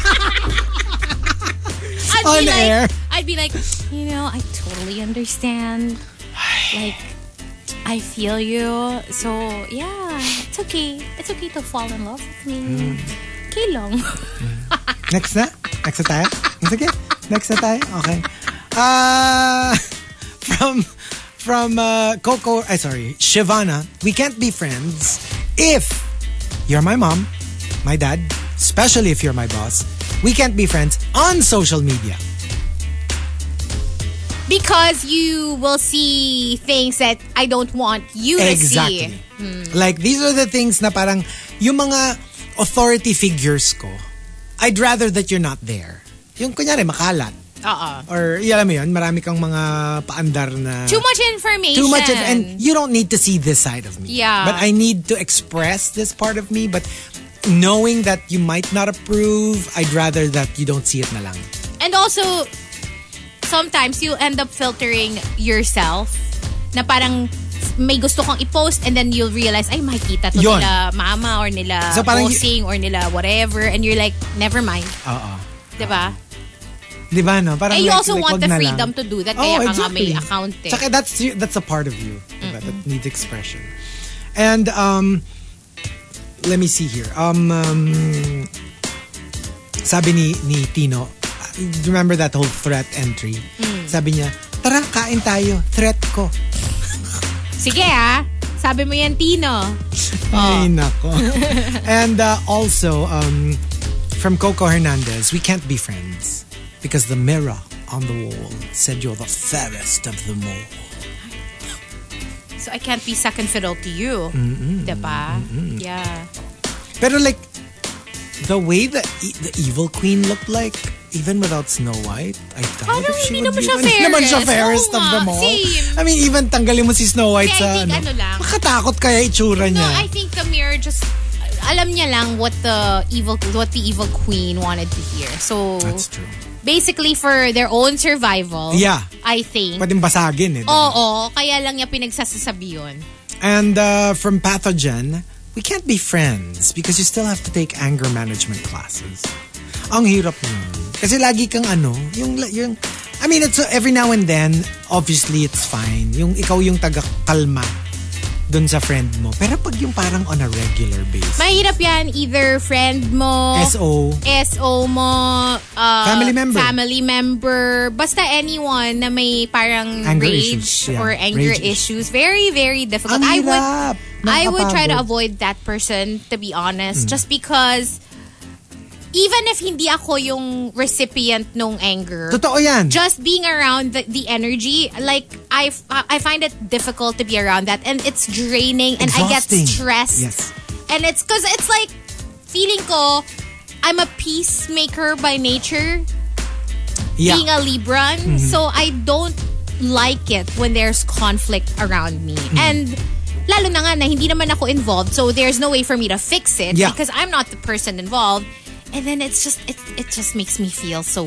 I'd be like, I totally understand. Like, I feel you. So, yeah, it's okay. It's okay to fall in love with me. Okay lang. Next na? Next na tayo? Sige. Next na tayo? Okay. From Coco, Shivana, we can't be friends if you're my mom, my dad, especially if you're my boss. We can't be friends on social media. Because you will see things that I don't want you to see. Exactly. Like, these are the things na parang, yung mga authority figures ko, I'd rather that you're not there. Yung kunyari, makalat. Or, alam mo yun, marami kang mga paandar na... Too much information. And you don't need to see this side of me. Yeah. But I need to express this part of me. But knowing that you might not approve, I'd rather that you don't see it na lang. And also... sometimes you end up filtering yourself na parang may gusto kang i-post and then you'll realize, ay, makikita to nila mama or nila bossing or nila whatever and you're like, never mind. Diba? Diba, no? Parang you also want the freedom to do that kaya ka nga may account eh. Tsaka that's a part of you diba? That needs expression. And let me see here. Sabi ni Tino, remember that whole threat entry? Sabi niya, tara, kain tayo. Threat ko. Sige sabi mo yan, Tino. Ay, nako. And also, from Coco Hernandez, we can't be friends because the mirror on the wall said you're the fairest of them all. So I can't be second fiddle to you. Diba? Yeah. Pero like, the way the evil queen looked like, even without Snow White, I doubt if she would be... Hindi naman siya fairest of them all. Same. I mean, even tanggalin mo si Snow White sa... Makatakot kaya itsura niya. No, I think the mirror just... Alam niya lang what the evil queen wanted to hear. So... That's true. Basically, for their own survival, yeah, I think. Pwedeng basagin eh. Oo, kaya lang niya pinagsasasabi yun. And from Pathogen, we can't be friends because you still have to take anger management classes. Ang hirap nun. Kasi lagi kang yung I mean, it's every now and then, obviously it's fine. Yung ikaw yung taga-kalma dun sa friend mo. Pero pag yung parang on a regular basis. Mahirap yan. Either friend mo, SO mo, family member, basta anyone na may parang anger rage or anger issues. Very, very difficult. I would try to avoid that person, to be honest. Just because even if hindi ako yung recipient nung anger. Totoo yan. Just being around the energy, like, I find it difficult to be around that. And it's draining. And exhausting. I get stressed. Yes. And it's because it's like, feeling ko, I'm a peacemaker by nature. Yeah. Being a Libran. So I don't like it when there's conflict around me. And lalo na nga na hindi naman ako involved. So there's no way for me to fix it. Yeah. Because I'm not the person involved. And then it just makes me feel so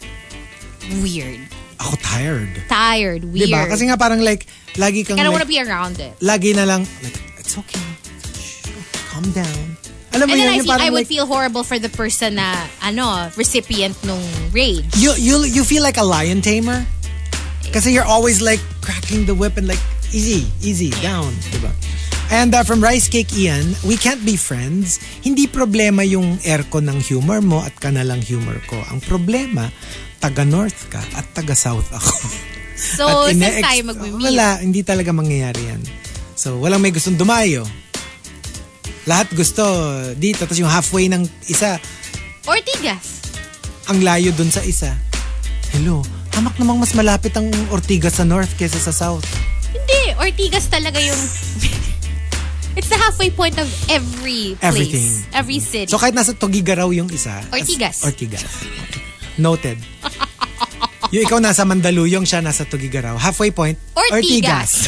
weird. Ako tired. Weird. Diba? Kasi nga parang like, lagi kang I don't want to be around it. Lagi na lang, like, it's okay. Calm down. Alam mo and yun, then I would feel horrible for the person na, recipient nung rage. You feel like a lion tamer? Kasi you're always like cracking the whip and like, easy, down. Diba? And from Rice Cake Ian, we can't be friends. Hindi problema yung aircon ng humor mo at kanalang humor ko. Ang problema, taga-north ka at taga-south ako. So, saan tayo mag-meet? Wala, hindi talaga mangyayari yan. So, walang may gustong dumayo. Lahat gusto dito. Tapos yung halfway ng isa. Ortigas. ang layo dun sa isa. Hello, hamak namang mas malapit ang Ortigas sa north kesa sa south. Hindi, Ortigas talaga yung... It's the halfway point of every place. Everything. Every city. So kahit nasa Tugigaraw yung isa. Ortigas. Ortigas. Noted. Yung ikaw nasa Mandaluyong, siya nasa Tugigaraw. Halfway point, Ortigas.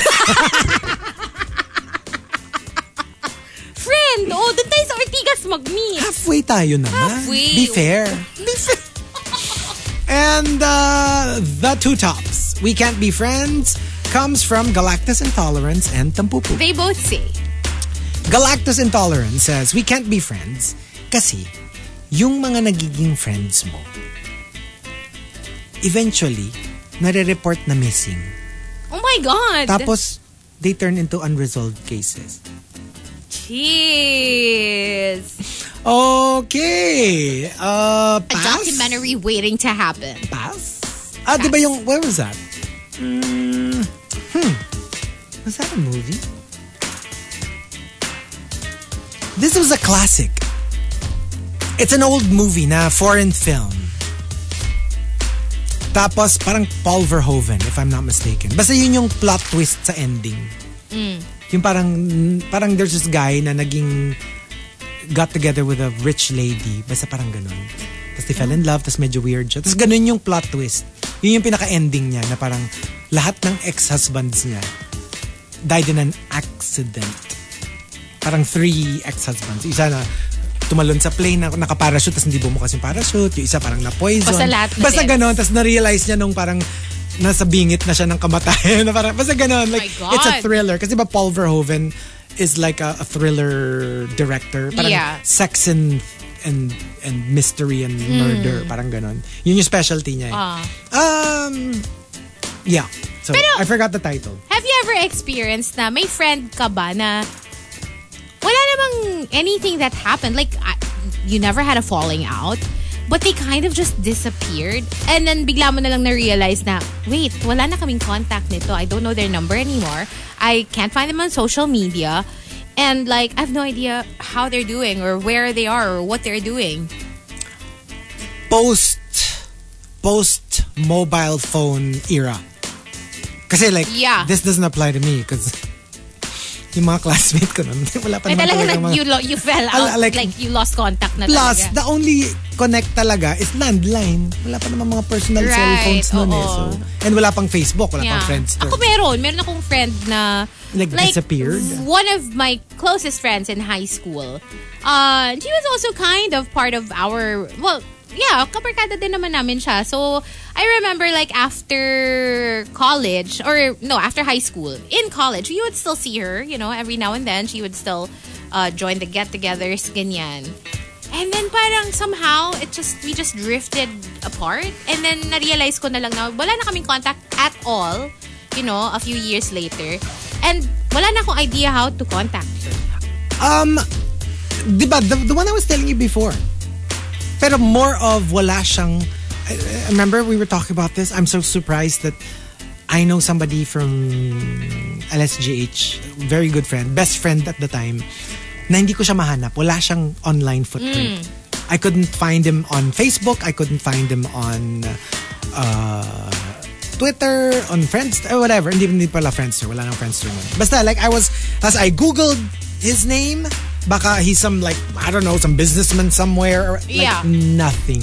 Friend, doon tayo sa Ortigas mag-meet. Halfway tayo naman. Halfway. Be fair. And the two tops, We Can't Be Friends, comes from Galactus Intolerance and Tampupu. They both say. Galactus Intolerance says, we can't be friends kasi yung mga nagiging friends mo, eventually, nare-report na missing. Oh my God! Tapos, they turn into unresolved cases. Jeez. Okay. A Pass? documentary waiting to happen. Pass? Di ba yung, where was that? Was that a movie? This was a classic. It's an old movie na foreign film. Tapos parang Paul Verhoeven, if I'm not mistaken. Basta yun yung plot twist sa ending. Yung parang there's this guy na got together with a rich lady. Basta parang ganun. Tapos they fell in love, tapos medyo weird siya. Tapos ganun yung plot twist. Yun yung pinaka-ending niya na parang lahat ng ex-husbands niya died in an accident. Parang 3 ex-husbands. Isa na tumalon sa plane na naka-parachute tapos hindi bumukas yung parachute. Yung isa parang na-poison. Basta ganon. Tapos na-realize niya nung parang nasa bingit na siya ng kamatayan. Na parang, basta ganon. Like, it's a thriller. Kasi ba Paul Verhoeven is like a thriller director. Parang sex and mystery and murder. Parang ganon. Yun yung specialty niya. Yeah. So, pero, I forgot the title. Have you ever experienced na may friend ka ba na wala namang anything that happened? Like, you never had a falling out, but they kind of just disappeared. And then, bigla mo na lang na-realize na, wait, wala na kaming contact nito. I don't know their number anymore. I can't find them on social media. And like, I have no idea how they're doing or where they are or what they're doing. Post mobile phone era. Kasi like, this doesn't apply to me because yung mga classmate ko nun, wala pa naman talaga mga... You fell out, like you lost contact na plus, talaga. the only connect talaga is landline. Wala pa naman mga personal cellphones nun So, and wala pang Facebook, wala pang Friendster. Ako meron akong friend na like disappeared. One of my closest friends in high school, she was also kind of part of our, kabarkada din naman namin siya. So, I remember like after college, after high school, in college, you would still see her, every now and then. She would still join the get-togethers, ganyan. And then parang somehow, we just drifted apart. And then, na-realize ko na lang na wala na kaming contact at all, a few years later. And wala na akong idea how to contact her. Diba, the one I was telling you before. Pero more of wala siyang... I remember we were talking about this. I'm so surprised that I know somebody from LSGH, very good friend, best friend at the time, na hindi ko siya mahanap. Wala siyang online footprint. I couldn't find him on Facebook. I couldn't find him on Twitter, on Friendster, whatever. Hindi pala Friendster. Wala nang Friendster nun. Basta, like, as I Googled his name, baka he's some, like, I don't know, some businessman somewhere. Or, like, nothing.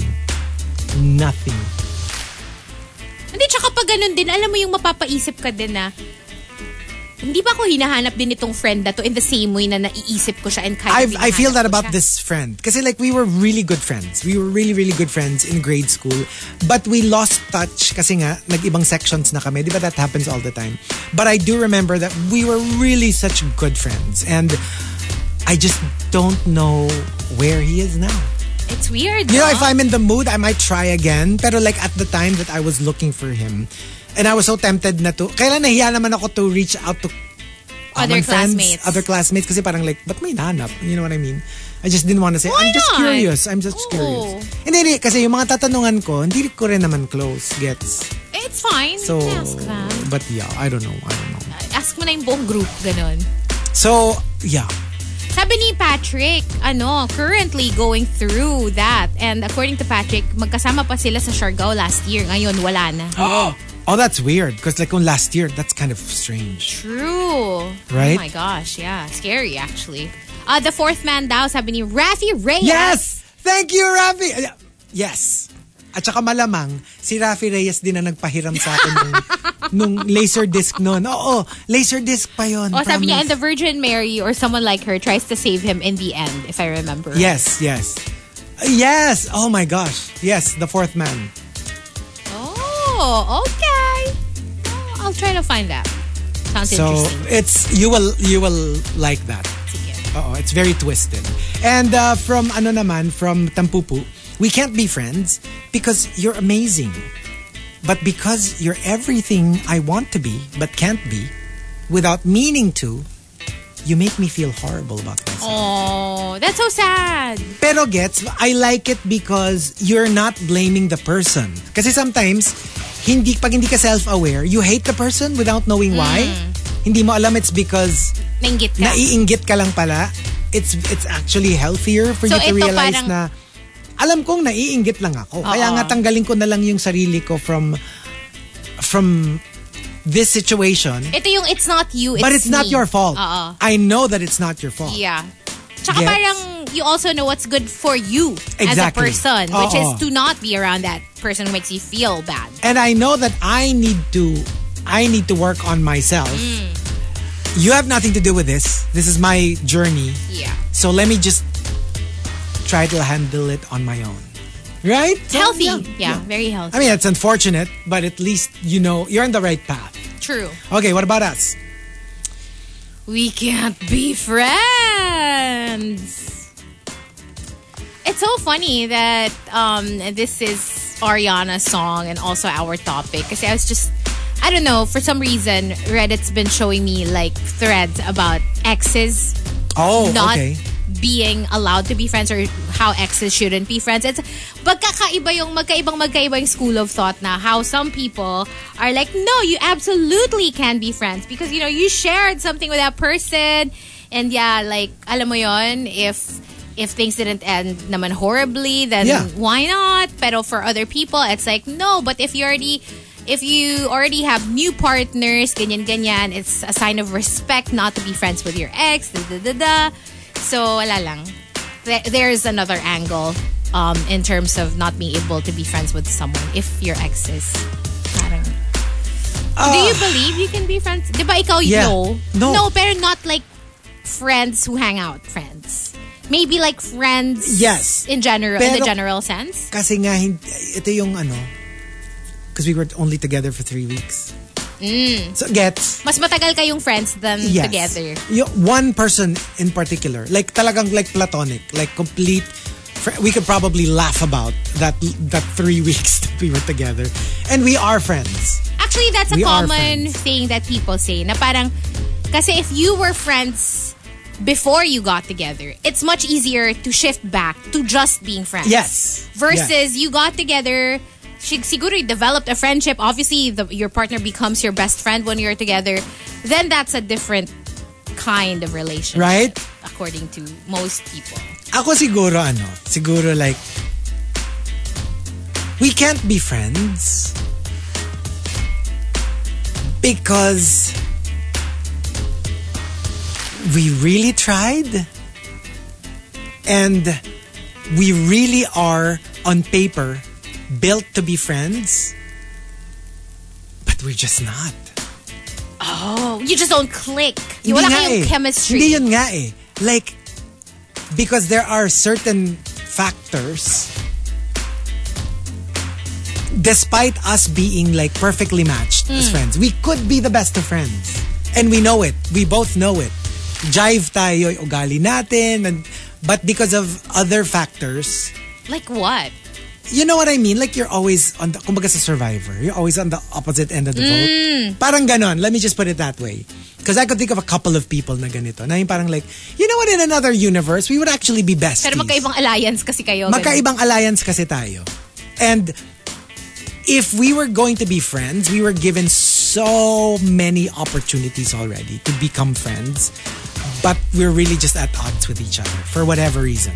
Hindi, tsaka pag ganun din, alam mo yung mapapaisip ka din na, hindi ba ako hinahanap din itong friend na to in the same way na naiisip ko siya and I feel that about this friend. Kasi like, we were really good friends. We were really, really good friends in grade school. But we lost touch kasi nga, nag-ibang sections na kami. Di ba that happens all the time? But I do remember that we were really such good friends. And I just don't know where he is now. It's weird. You know, if I'm in the mood, I might try again. Pero like at the time that I was looking for him, and I was so tempted na to, kaya nahiya naman ako to reach out to other classmates. Other classmates kasi parang like, ba't may nanap? You know what I mean? I just didn't want to say, I'm just curious. Curious. Hindi, kasi yung mga tatanungan ko, hindi ko rin naman close. Gets? It's fine. So, ask them. But yeah, I don't know. Ask mo na yung buong group, ganon. So, yeah. Sabi ni Patrick, currently going through that. And according to Patrick, magkasama pa sila sa Siargao last year. Ngayon, wala na. Oh, that's weird. Because like on last year, that's kind of strange. True. Right? Oh my gosh, yeah. Scary actually. The fourth man daw, sabi ni Rafi Reyes. Yes! Thank you, Rafi! Yes. At saka malamang, si Rafi Reyes din na nagpahiram sa akin nung laser disc noon. Oo, laser disc pa yun. Sabi niya, and the Virgin Mary or someone like her tries to save him in the end, if I remember. Yes. Yes! Oh my gosh. Yes, the fourth man. Oh, okay. I'll try to find that. Sounds interesting. You will like that. It's very twisted. And from Tampupu, we can't be friends because you're amazing. But because you're everything I want to be but can't be, without meaning to, you make me feel horrible about myself. Oh, that's so sad. Pero gets, I like it because you're not blaming the person. Kasi sometimes, pag hindi ka self-aware, you hate the person without knowing why. Hindi mo alam it's because naiinggit ka lang pala. It's actually healthier for you to realize na alam kong naiinggit lang ako. Kaya nga tanggalin ko na lang yung sarili ko from this situation. Ito yung it's not you, it's but it's me. not your fault. I know that it's not your fault. Yeah. Tsaka parang you also know what's good for you as a person, which is to not be around that person who makes you feel bad. And I know that I need to work on myself. You have nothing to do with this. This is my journey. Yeah. So let me just try to handle it on my own. Right? Healthy. Yeah, very healthy. I mean, it's unfortunate, but at least you know you're on the right path. True. Okay, what about us? We can't be friends. It's so funny that this is Ariana's song and also our topic. Because I don't know, for some reason, Reddit's been showing me like threads about exes not being allowed to be friends or how exes shouldn't be friends. It's magkaiba yung school of thought na how some people are like, no, you absolutely can be friends because, you know, you shared something with that person and like, alam mo yon, if things didn't end naman horribly, then why not? Pero for other people, it's like, no, but if you already have new partners, ganyan, it's a sign of respect not to be friends with your ex, So, wala lang. There's another angle in terms of not being able to be friends with someone if your ex is. Parang, do you believe you can be friends? Diba ikaw, No, pero not like friends who hang out, friends. Maybe like friends in general, in the general sense. Kasi nga, ito yung because we were only together for 3 weeks. So gets. Mas matagal kayong friends than together. One person in particular, like talagang like platonic, like complete. We could probably laugh about that 3 weeks that we were together, and we are friends. Actually, that's a common thing that people say. Na parang, kasi if you were friends before you got together, it's much easier to shift back to just being friends. Yes. Versus you got together. Siguro you developed a friendship. Obviously, your partner becomes your best friend when you're together. Then that's a different kind of relationship. Right? According to most people. Ako siguro like, we can't be friends because we really tried and we really are on paper built to be friends, but we're just not. Oh, you just don't click. Wala kayong chemistry. Hindi yun nga eh. Like, because there are certain factors, despite us being like perfectly matched as friends, we could be the best of friends. And we know it. We both know it. Jive tayo, ugali natin. But because of other factors. Like what? You know what I mean? Like you're always on the, kumbaga sa Survivor, you're always on the opposite end of the vote. Parang ganon. Let me just put it that way. Because I could think of a couple of people na ganito. Na yung parang like, you know what, in another universe, we would actually be besties. Pero magkaibang alliance kasi kayo. Magkaibang alliance kasi tayo. And if we were going to be friends, we were given so many opportunities already to become friends. but we're really just at odds with each other for whatever reason.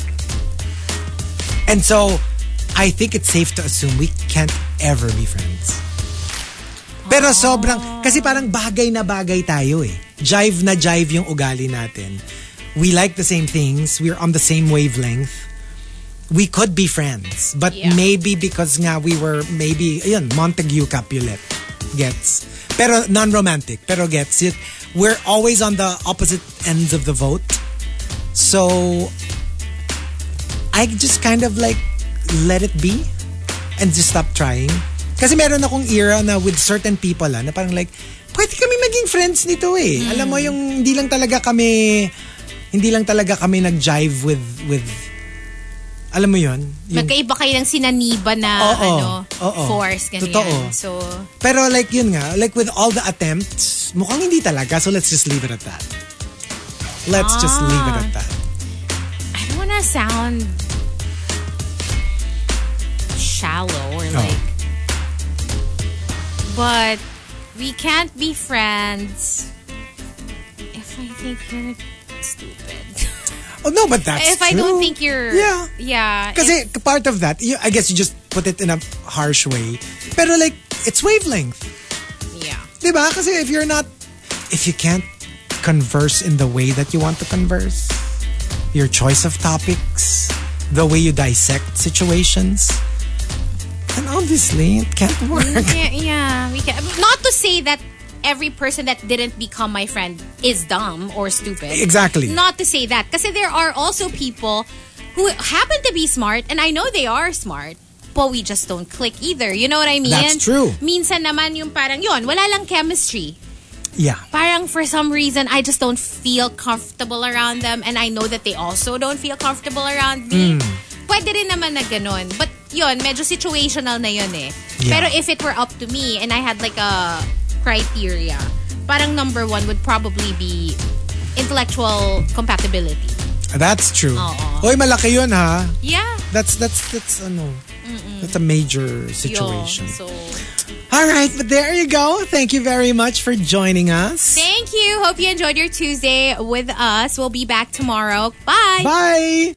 And so, I think it's safe to assume we can't ever be friends. Pero sobrang, kasi parang bagay na bagay tayo eh. Jive na jive yung ugali natin. We like the same things. We're on the same wavelength. We could be friends. But maybe because nga we were, maybe, ayun, Montague Capulet. Gets. Pero non-romantic. Pero gets it. We're always on the opposite ends of the vote. So, I just kind of like let it be and just stop trying. Kasi meron akong era na with certain people na parang like, pwede kami maging friends nito eh. Alam mo yung hindi lang talaga kami nag-jive with alam mo yun? Magkaiba kayo ng sinaniba na force, ganyan. Totoo. So, pero like yun nga, like with all the attempts, mukhang hindi talaga. So let's just leave it at that. Let's just leave it at that. I don't wanna sound shallow or like, but we can't be friends if I think you're stupid. Oh no, but that's if I true. don't think you're... Yeah. Kasi part of that, I guess you just put it in a harsh way. Pero like, it's wavelength. Yeah. Diba? Kasi if you can't converse in the way that you want to converse, your choice of topics, the way you dissect situations, then obviously it can't work. Yeah, we can. Not to say that every person that didn't become my friend is dumb or stupid. Exactly. Not to say that. Because there are also people who happen to be smart, and I know they are smart, but we just don't click either. You know what I mean? That's true. Minsan naman yung parang yun, wala lang chemistry. Yeah. Parang for some reason, I just don't feel comfortable around them, and I know that they also don't feel comfortable around me. Pwede rin naman na ganun. But yun, medyo situational na yun eh. Yeah. Pero if it were up to me and I had like a criteria, parang number one would probably be intellectual compatibility. That's true. Oo. Oy, malaki yun ha. Yeah. That's ano. That's a major situation. So, all right, but there you go. Thank you very much for joining us. thank you. Hope you enjoyed your Tuesday with us. We'll be back tomorrow. Bye. Bye.